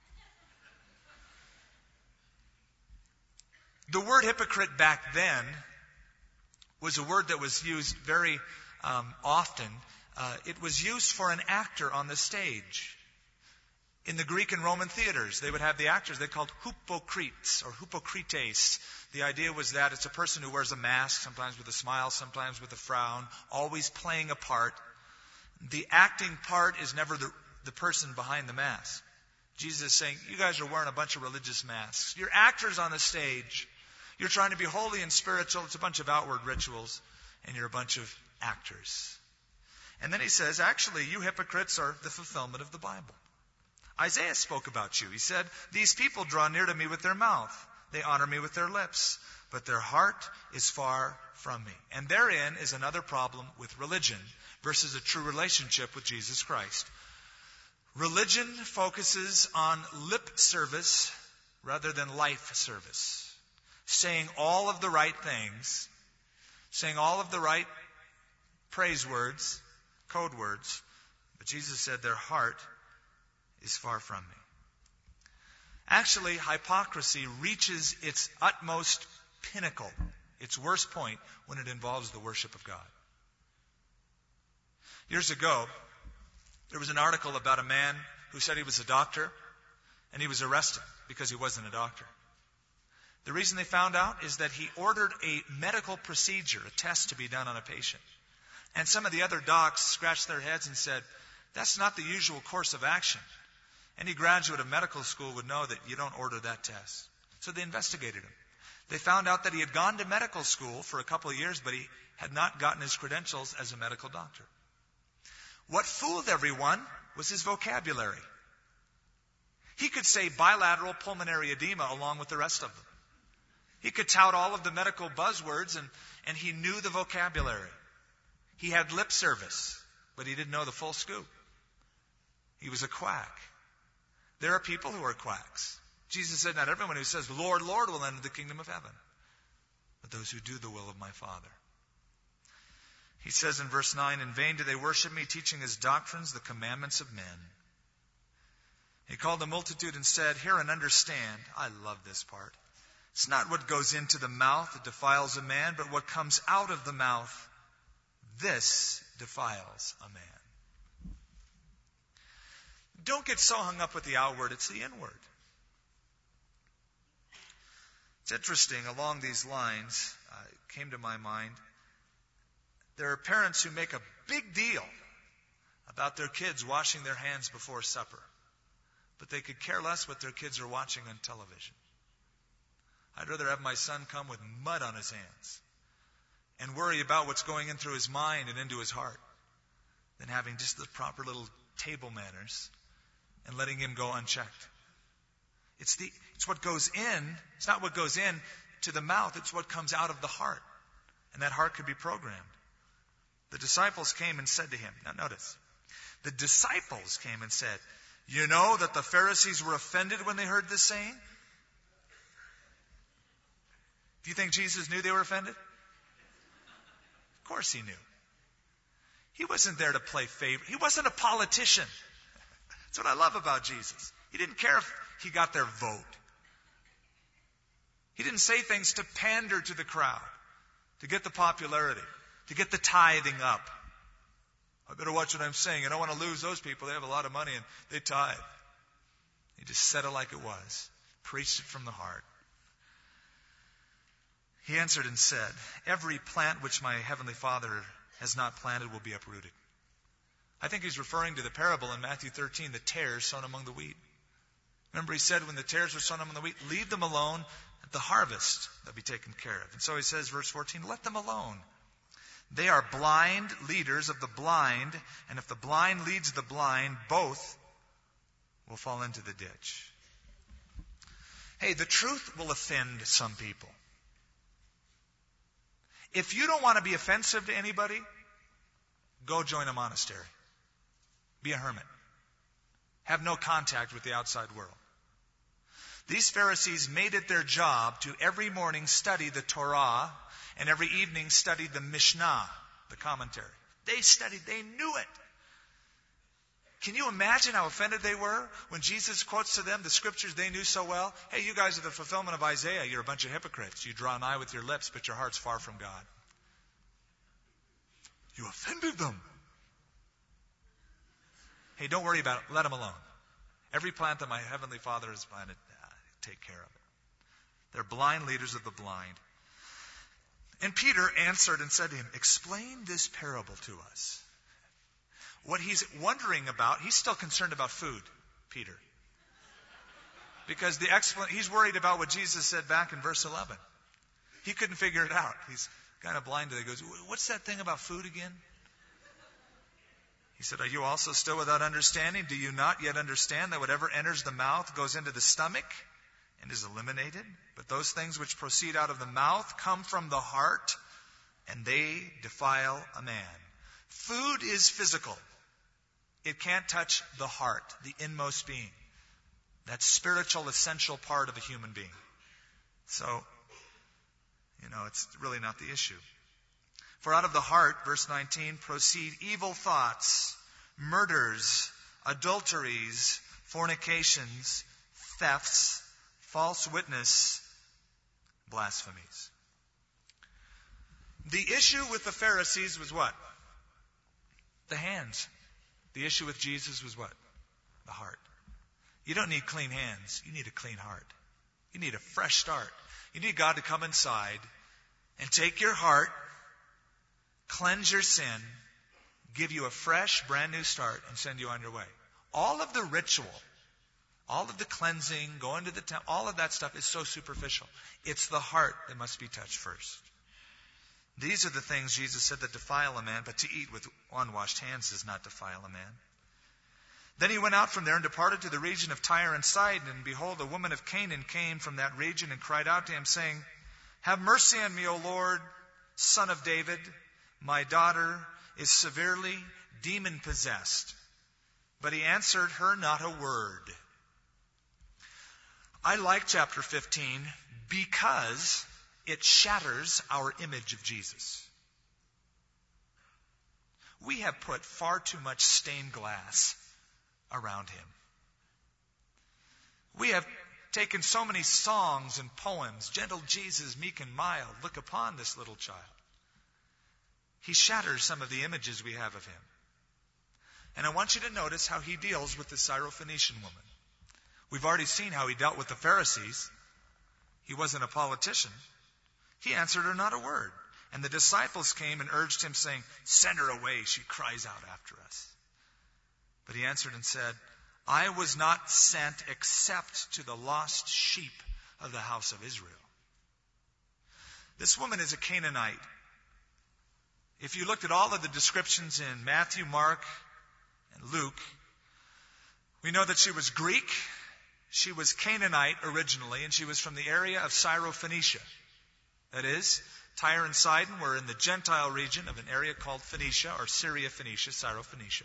The word hypocrite back then was a word that was used very often. It was used for an actor on the stage. In the Greek and Roman theaters, they would have the actors, they're called hypocrites or hypocrites. The idea was that it's a person who wears a mask, sometimes with a smile, sometimes with a frown, always playing a part. The acting part is never the person behind the mask. Jesus is saying, you guys are wearing a bunch of religious masks. You're actors on the stage. You're trying to be holy and spiritual. It's a bunch of outward rituals, and you're a bunch of actors. And then he says, actually, you hypocrites are the fulfillment of the Bible. Isaiah spoke about you. He said, these people draw near to me with their mouth. They honor me with their lips, but their heart is far from me. And therein is another problem with religion versus a true relationship with Jesus Christ. Religion focuses on lip service rather than life service. Saying all of the right things, saying all of the right praise words, code words. But Jesus said their heart is far from me. Actually, hypocrisy reaches its utmost pinnacle, its worst point, when it involves the worship of God. Years ago, there was an article about a man who said he was a doctor, and he was arrested because he wasn't a doctor. The reason they found out is that he ordered a medical procedure, a test to be done on a patient. And some of the other docs scratched their heads and said, that's not the usual course of action. Any graduate of medical school would know that you don't order that test. So they investigated him. They found out that he had gone to medical school for a couple of years, but he had not gotten his credentials as a medical doctor. What fooled everyone was his vocabulary. He could say bilateral pulmonary edema along with the rest of them. He could tout all of the medical buzzwords, and he knew the vocabulary. He had lip service, but he didn't know the full scoop. He was a quack. There are people who are quacks. Jesus said, not everyone who says, Lord, Lord, will enter the kingdom of heaven, but those who do the will of my Father. He says in verse 9, in vain do they worship me, teaching as doctrines the commandments of men. He called the multitude and said, hear and understand. I love this part. It's not what goes into the mouth that defiles a man, but what comes out of the mouth, this defiles a man. Don't get so hung up with the outward, it's the inward. It's interesting, along these lines, it came to my mind, there are parents who make a big deal about their kids washing their hands before supper, but they could care less what their kids are watching on television. I'd rather have my son come with mud on his hands and worry about what's going in through his mind and into his heart than having just the proper little table manners and letting him go unchecked. It's what goes in. It's not what goes in to the mouth. It's what comes out of the heart. And that heart could be programmed. The disciples came and said to him, now notice, the disciples came and said, you know that the Pharisees were offended when they heard this saying? Do you think Jesus knew they were offended? Of course he knew. He wasn't there to play favor. He wasn't a politician. That's what I love about Jesus. He didn't care if he got their vote. He didn't say things to pander to the crowd, to get the popularity, to get the tithing up. I better watch what I'm saying. I don't want to lose those people. They have a lot of money and they tithe. He just said it like it was, preached it from the heart. He answered and said, every plant which my heavenly Father has not planted will be uprooted. I think he's referring to the parable in Matthew 13, the tares sown among the wheat. Remember he said when the tares were sown among the wheat, leave them alone. At the harvest, they'll be taken care of. And so he says, verse 14, let them alone. They are blind leaders of the blind, and if the blind leads the blind, both will fall into the ditch. Hey, the truth will offend some people. If you don't want to be offensive to anybody, go join a monastery. Be a hermit. Have no contact with the outside world. These Pharisees made it their job to every morning study the Torah and every evening study the Mishnah, the commentary. They studied, they knew it. Can you imagine how offended they were when Jesus quotes to them the scriptures they knew so well? Hey, you guys are the fulfillment of Isaiah. You're a bunch of hypocrites. You draw nigh with your lips, but your heart's far from God. You offended them. Hey, don't worry about it. Let them alone. Every plant that my heavenly Father has planted, take care of it. They're blind leaders of the blind. And Peter answered and said to him, explain this parable to us. What he's wondering about, he's still concerned about food, Peter. Because he's worried about what Jesus said back in verse 11. He couldn't figure it out. He's kind of blinded. He goes, what's that thing about food again? He said, are you also still without understanding? Do you not yet understand that whatever enters the mouth goes into the stomach and is eliminated? But those things which proceed out of the mouth come from the heart, and they defile a man. Food is physical. It can't touch the heart, the inmost being. That spiritual, essential part of a human being. So, it's really not the issue. For out of the heart, verse 19, proceed evil thoughts, murders, adulteries, fornications, thefts, false witness, blasphemies. The issue with the Pharisees was what? The hands. The issue with Jesus was what? The heart. You don't need clean hands. You need a clean heart. You need a fresh start. You need God to come inside and take your heart, cleanse your sin, give you a fresh, brand new start, and send you on your way. All of the ritual, all of the cleansing, going to the temple, all of that stuff is so superficial. It's the heart that must be touched first. These are the things Jesus said that defile a man, but to eat with unwashed hands does not defile a man. Then he went out from there and departed to the region of Tyre and Sidon, and behold, a woman of Canaan came from that region and cried out to him, saying, have mercy on me, O Lord, Son of David. My daughter is severely demon-possessed. But he answered her not a word. I like chapter 15 because it shatters our image of Jesus. We have put far too much stained glass around him. We have taken so many songs and poems. Gentle Jesus, meek and mild, look upon this little child. He shatters some of the images we have of him. And I want you to notice how he deals with the Syrophoenician woman. We've already seen how he dealt with the Pharisees. He wasn't a politician. He answered her not a word. And the disciples came and urged him, saying, "Send her away, she cries out after us." But he answered and said, "I was not sent except to the lost sheep of the house of Israel." This woman is a Canaanite. If you looked at all of the descriptions in Matthew, Mark, and Luke, we know that she was Greek, she was Canaanite originally, and she was from the area of Syrophoenicia. That is, Tyre and Sidon were in the Gentile region of an area called Phoenicia, or Syria Phoenicia, Syrophoenicia.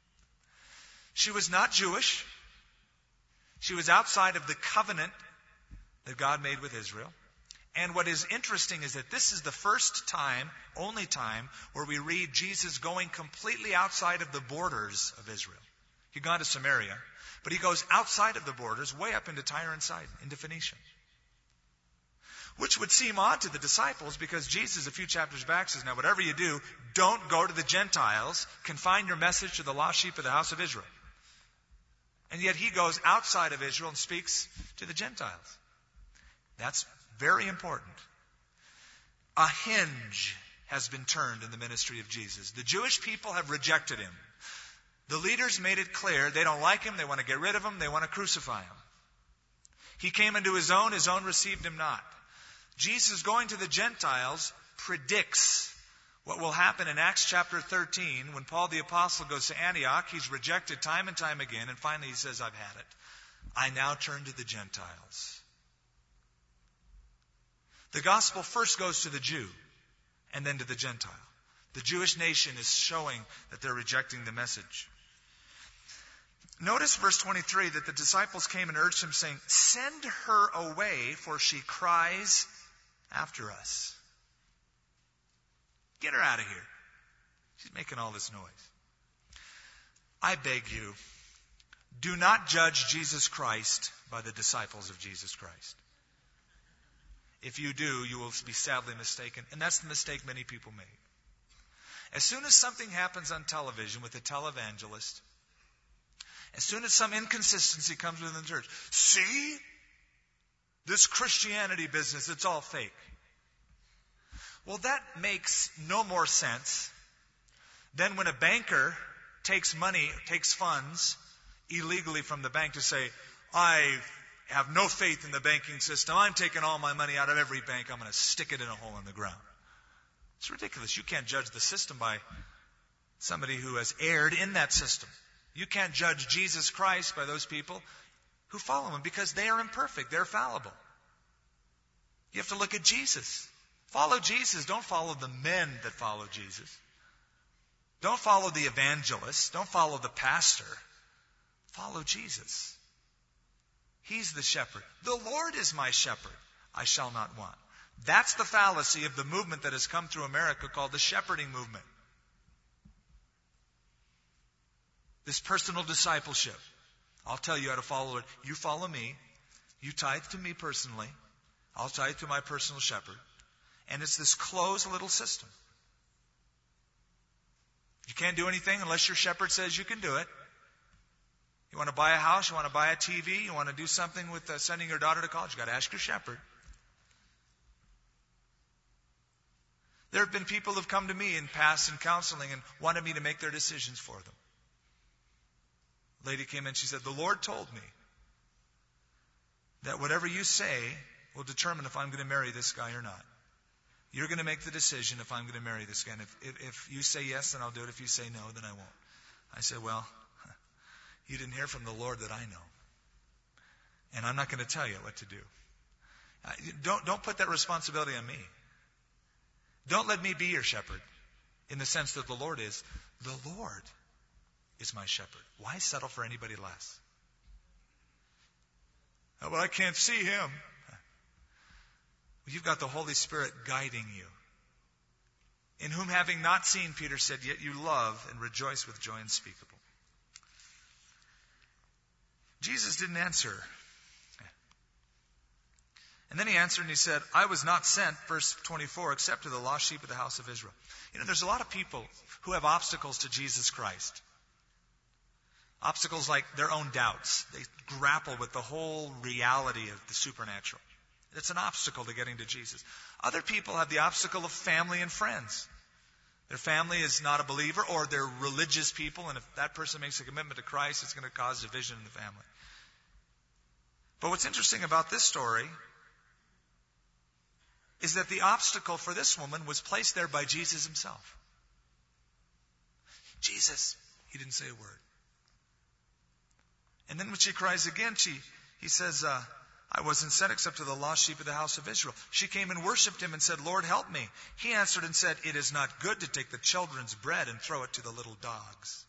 She was not Jewish. She was outside of the covenant that God made with Israel. And what is interesting is that this is the first time, only time, where we read Jesus going completely outside of the borders of Israel. He'd gone to Samaria, but he goes outside of the borders, way up into Tyre and Sidon, into Phoenicia. Which would seem odd to the disciples, because Jesus, a few chapters back, says, "Now whatever you do, don't go to the Gentiles. Confine your message to the lost sheep of the house of Israel." And yet he goes outside of Israel and speaks to the Gentiles. That's very important. A hinge has been turned in the ministry of Jesus. The Jewish people have rejected him. The leaders made it clear they don't like him, they want to get rid of him, they want to crucify him. He came into his own received him not. Jesus going to the Gentiles predicts what will happen in Acts chapter 13 when Paul the Apostle goes to Antioch. He's rejected time and time again, and finally he says, "I've had it. I now turn to the Gentiles." The gospel first goes to the Jew and then to the Gentile. The Jewish nation is showing that they're rejecting the message. Notice verse 23 that the disciples came and urged him, saying, "Send her away, for she cries after us." Get her out of here. She's making all this noise. I beg you, do not judge Jesus Christ by the disciples of Jesus Christ. If you do, you will be sadly mistaken. And that's the mistake many people make. As soon as something happens on television with a televangelist, as soon as some inconsistency comes within the church, "See? This Christianity business, it's all fake." Well, that makes no more sense than when a banker takes money, takes funds illegally from the bank to say, "I have no faith in the banking system. I'm taking all my money out of every bank. I'm going to stick it in a hole in the ground." It's ridiculous. You can't judge the system by somebody who has erred in that system. You can't judge Jesus Christ by those people who follow him, because they are imperfect. They're fallible. You have to look at Jesus. Follow Jesus. Don't follow the men that follow Jesus. Don't follow the evangelist. Don't follow the pastor. Follow Jesus. He's the shepherd. "The Lord is my shepherd. I shall not want." That's the fallacy of the movement that has come through America called the shepherding movement. This personal discipleship. I'll tell you how to follow it. You follow me. You tithe to me personally. I'll tithe to my personal shepherd. And it's this closed little system. You can't do anything unless your shepherd says you can do it. You want to buy a house, you want to buy a TV, you want to do something with sending your daughter to college, you've got to ask your shepherd. There have been people who have come to me in past in counseling and wanted me to make their decisions for them. A lady came in, she said, "The Lord told me that whatever you say will determine if I'm going to marry this guy or not. You're going to make the decision if I'm going to marry this guy. And if you say yes, then I'll do it. If you say no, then I won't." I said, "Well, you didn't hear from the Lord that I know. And I'm not going to tell you what to do. Don't put that responsibility on me. Don't let me be your shepherd in the sense that the Lord is. The Lord is my shepherd. Why settle for anybody less?" "Oh, well, I can't see him." Well, you've got the Holy Spirit guiding you. "In whom having not seen," Peter said, "yet you love and rejoice with joy unspeakable." Jesus didn't answer. And then he answered and he said, I was not sent, verse 24, except to the lost sheep of the house of Israel. There's a lot of people who have obstacles to Jesus Christ. Obstacles like their own doubts. They grapple with the whole reality of the supernatural. It's an obstacle to getting to Jesus. Other people have the obstacle of family and friends. Their family is not a believer, or they're religious people, and if that person makes a commitment to Christ, it's going to cause division in the family. But what's interesting about this story is that the obstacle for this woman was placed there by Jesus himself. Jesus, he didn't say a word. And then when she cries again, he says, I wasn't sent except to the lost sheep of the house of Israel. She came and worshipped him and said, Lord, help me. He answered and said, it is not good to take the children's bread and throw it to the little dogs.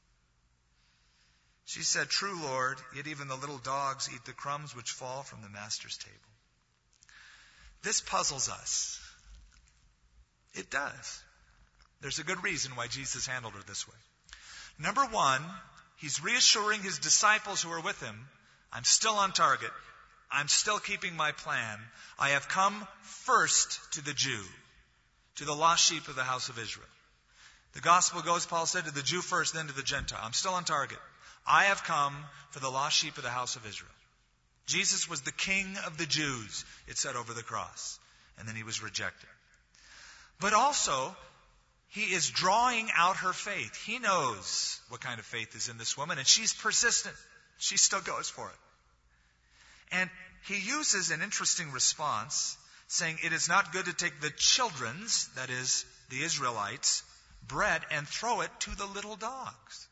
She said, true, Lord, yet even the little dogs eat the crumbs which fall from the master's table. This puzzles us. It does. There's a good reason why Jesus handled her this way. Number one, he's reassuring his disciples who are with him, I'm still on target. I'm still keeping my plan. I have come first to the Jew, to the lost sheep of the house of Israel. The gospel goes, Paul said, to the Jew first, then to the Gentile. I'm still on target. I have come for the lost sheep of the house of Israel. Jesus was the king of the Jews, it said over the cross. And then he was rejected. But also, he is drawing out her faith. He knows what kind of faith is in this woman, and she's persistent. She still goes for it. And he uses an interesting response, saying, it is not good to take the children's, that is, the Israelites, bread and throw it to the little dogs.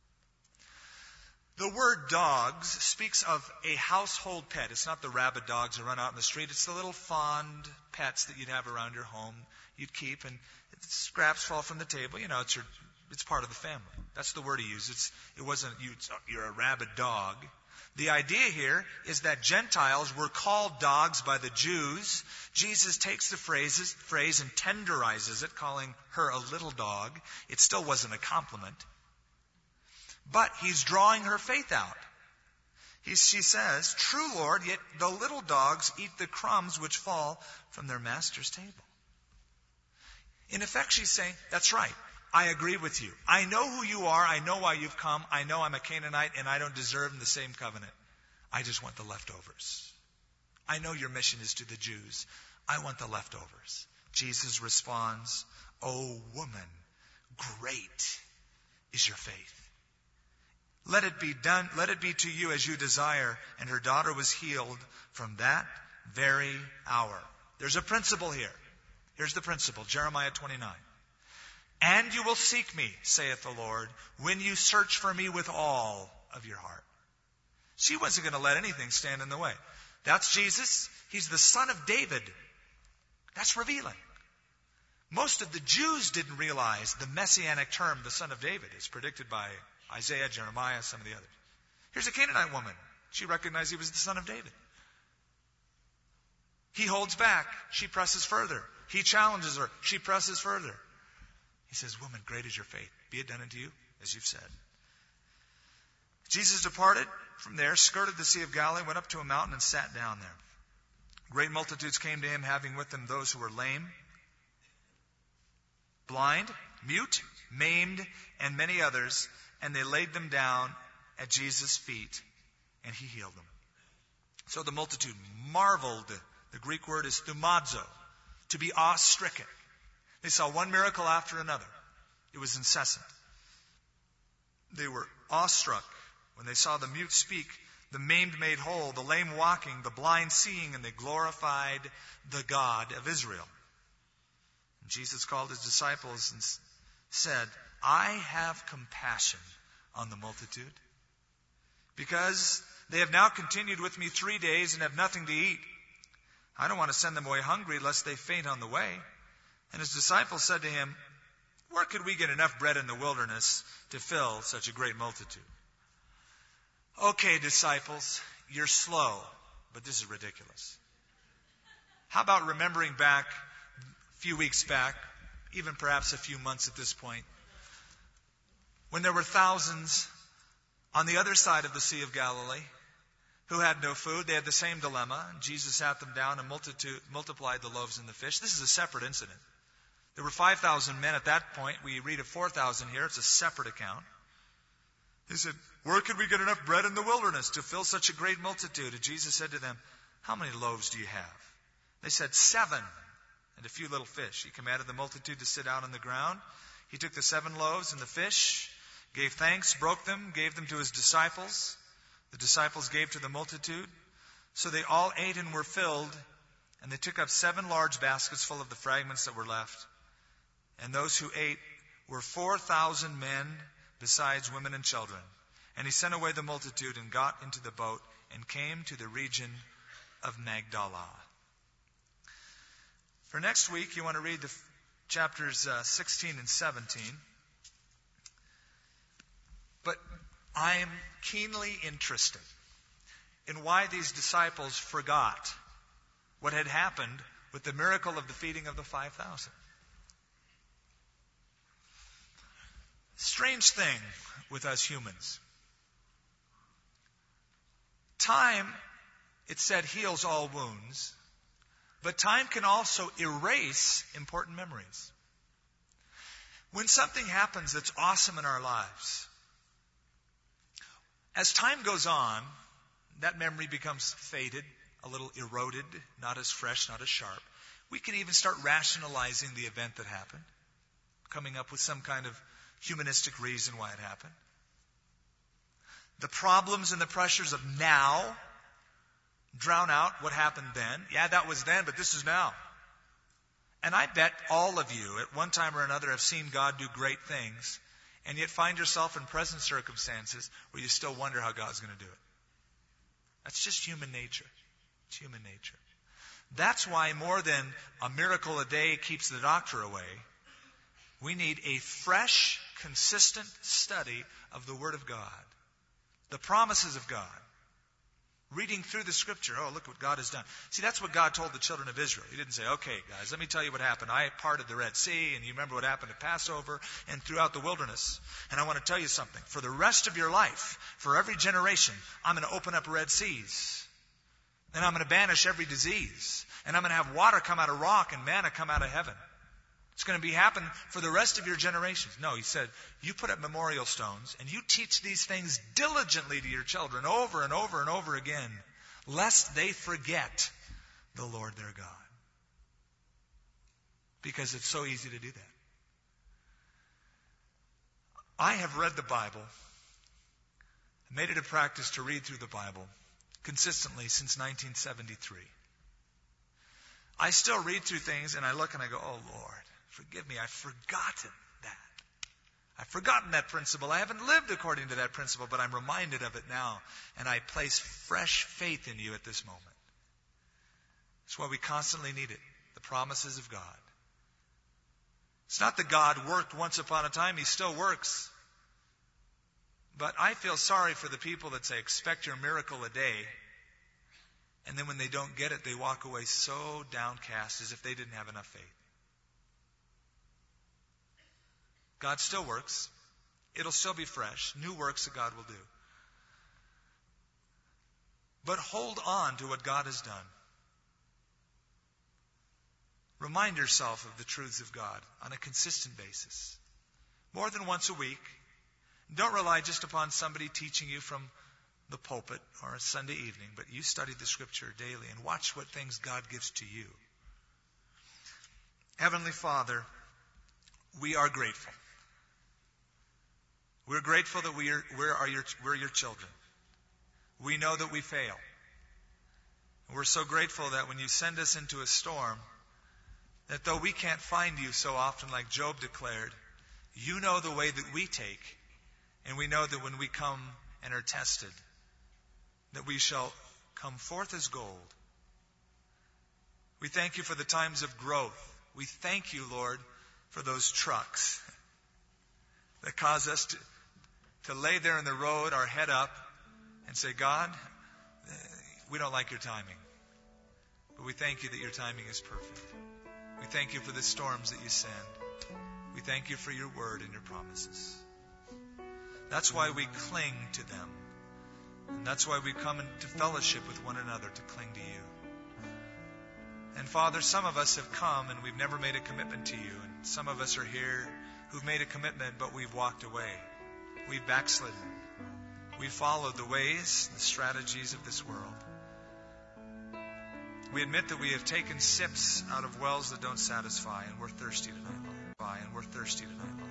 The word dogs speaks of a household pet. It's not the rabid dogs that run out in the street. It's the little fond pets that you'd have around your home, you'd keep, and scraps fall from the table. It's part of the family. That's the word he used. It wasn't you're a rabid dog. The idea here is that Gentiles were called dogs by the Jews. Jesus takes the phrase and tenderizes it, calling her a little dog. It still wasn't a compliment. But he's drawing her faith out. She says, true, Lord, yet the little dogs eat the crumbs which fall from their master's table. In effect, she's saying, that's right. I agree with you. I know who you are. I know why you've come. I know I'm a Canaanite and I don't deserve the same covenant. I just want the leftovers. I know your mission is to the Jews. I want the leftovers. Jesus responds, O woman, great is your faith. Let it be done. Let it be to you as you desire. And her daughter was healed from that very hour. There's a principle here. Here's the principle. Jeremiah 29. And you will seek me, saith the Lord, when you search for me with all of your heart. She wasn't going to let anything stand in the way. That's Jesus. He's the son of David. That's revealing. Most of the Jews didn't realize the messianic term, the son of David, is predicted by Isaiah, Jeremiah, some of the others. Here's a Canaanite woman. She recognized he was the son of David. He holds back. She presses further. He challenges her. She presses further. He says, woman, great is your faith. Be it done unto you as you've said. Jesus departed from there, skirted the Sea of Galilee, went up to a mountain and sat down there. Great multitudes came to him, having with them those who were lame, blind, mute, maimed, and many others, and they laid them down at Jesus' feet, and he healed them. So the multitude marveled. The Greek word is thumazo, to be awe-stricken. They saw one miracle after another. It was incessant. They were awestruck when they saw the mute speak, the maimed made whole, the lame walking, the blind seeing, and they glorified the God of Israel. And Jesus called his disciples and said, I have compassion on the multitude, because they have now continued with me 3 days and have nothing to eat. I don't want to send them away hungry, lest they faint on the way. And his disciples said to him, where could we get enough bread in the wilderness to fill such a great multitude? Okay, disciples, you're slow, but this is ridiculous. How about remembering back, a few weeks back, even perhaps a few months at this point, when there were thousands on the other side of the Sea of Galilee, who had no food. They had the same dilemma. Jesus sat them down and multiplied the loaves and the fish. This is a separate incident. There were 5,000 men at that point. We read of 4,000 here. It's a separate account. They said, where could we get enough bread in the wilderness to fill such a great multitude? And Jesus said to them, how many loaves do you have? They said, 7, and a few little fish. He commanded the multitude to sit down on the ground. He took the 7 loaves and the fish, gave thanks, broke them, gave them to his disciples. The disciples gave to the multitude. So they all ate and were filled, and they took up 7 large baskets full of the fragments that were left. And those who ate were 4,000 men, besides women and children. And he sent away the multitude and got into the boat and came to the region of Magdala. For next week, you want to read the chapters 16 and 17. But I'm keenly interested in why these disciples forgot what had happened with the miracle of the feeding of the 5,000. Strange thing with us humans. Time, it said, heals all wounds, but time can also erase important memories. When something happens that's awesome in our lives, as time goes on, that memory becomes faded, a little eroded, not as fresh, not as sharp. We can even start rationalizing the event that happened, coming up with some kind of humanistic reason why it happened. The problems and the pressures of now drown out what happened then. Yeah, that was then, but this is now. And I bet all of you at one time or another have seen God do great things, and yet find yourself in present circumstances where you still wonder how God's going to do it. That's just human nature. It's human nature. That's why more than a miracle a day keeps the doctor away, we need a fresh, consistent study of the Word of God, the promises of God, reading through the Scripture. Oh, look what God has done. See, that's what God told the children of Israel. He didn't say, okay, guys, let me tell you what happened. I parted the Red Sea, and you remember what happened at Passover and throughout the wilderness. And I want to tell you something. For the rest of your life, for every generation, I'm going to open up Red Seas. And I'm going to banish every disease. And I'm going to have water come out of rock and manna come out of heaven. It's going to happen for the rest of your generations. No, he said, you put up memorial stones and you teach these things diligently to your children over and over and over again, lest they forget the Lord their God. Because it's so easy to do that. I have read the Bible, made it a practice to read through the Bible consistently since 1973. I still read through things and I look and I go, oh Lord, forgive me, I've forgotten that. I've forgotten that principle. I haven't lived according to that principle, but I'm reminded of it now. And I place fresh faith in you at this moment. That's why we constantly need it. The promises of God. It's not that God worked once upon a time. He still works. But I feel sorry for the people that say, expect your miracle a day. And then when they don't get it, they walk away so downcast as if they didn't have enough faith. God still works. It'll still be fresh. New works that God will do. But hold on to what God has done. Remind yourself of the truths of God on a consistent basis. More than once a week. Don't rely just upon somebody teaching you from the pulpit or a Sunday evening, but you study the Scripture daily and watch what things God gives to you. Heavenly Father, we are grateful. We're grateful that we're your children. We know that we fail. We're so grateful that when you send us into a storm, that though we can't find you so often like Job declared, you know the way that we take, and we know that when we come and are tested, that we shall come forth as gold. We thank you for the times of growth. We thank you, Lord, for those trucks that cause us to lay there in the road, our head up, and say, God, we don't like your timing. But we thank you that your timing is perfect. We thank you for the storms that you send. We thank you for your word and your promises. That's why we cling to them. And that's why we come into fellowship with one another, to cling to you. And Father, some of us have come and we've never made a commitment to you. And some of us are here who've made a commitment, but we've walked away. We've backslidden. We've followed the ways, the strategies of this world. We admit that we have taken sips out of wells that don't satisfy, and we're thirsty tonight, Lord. And we're thirsty tonight, Lord.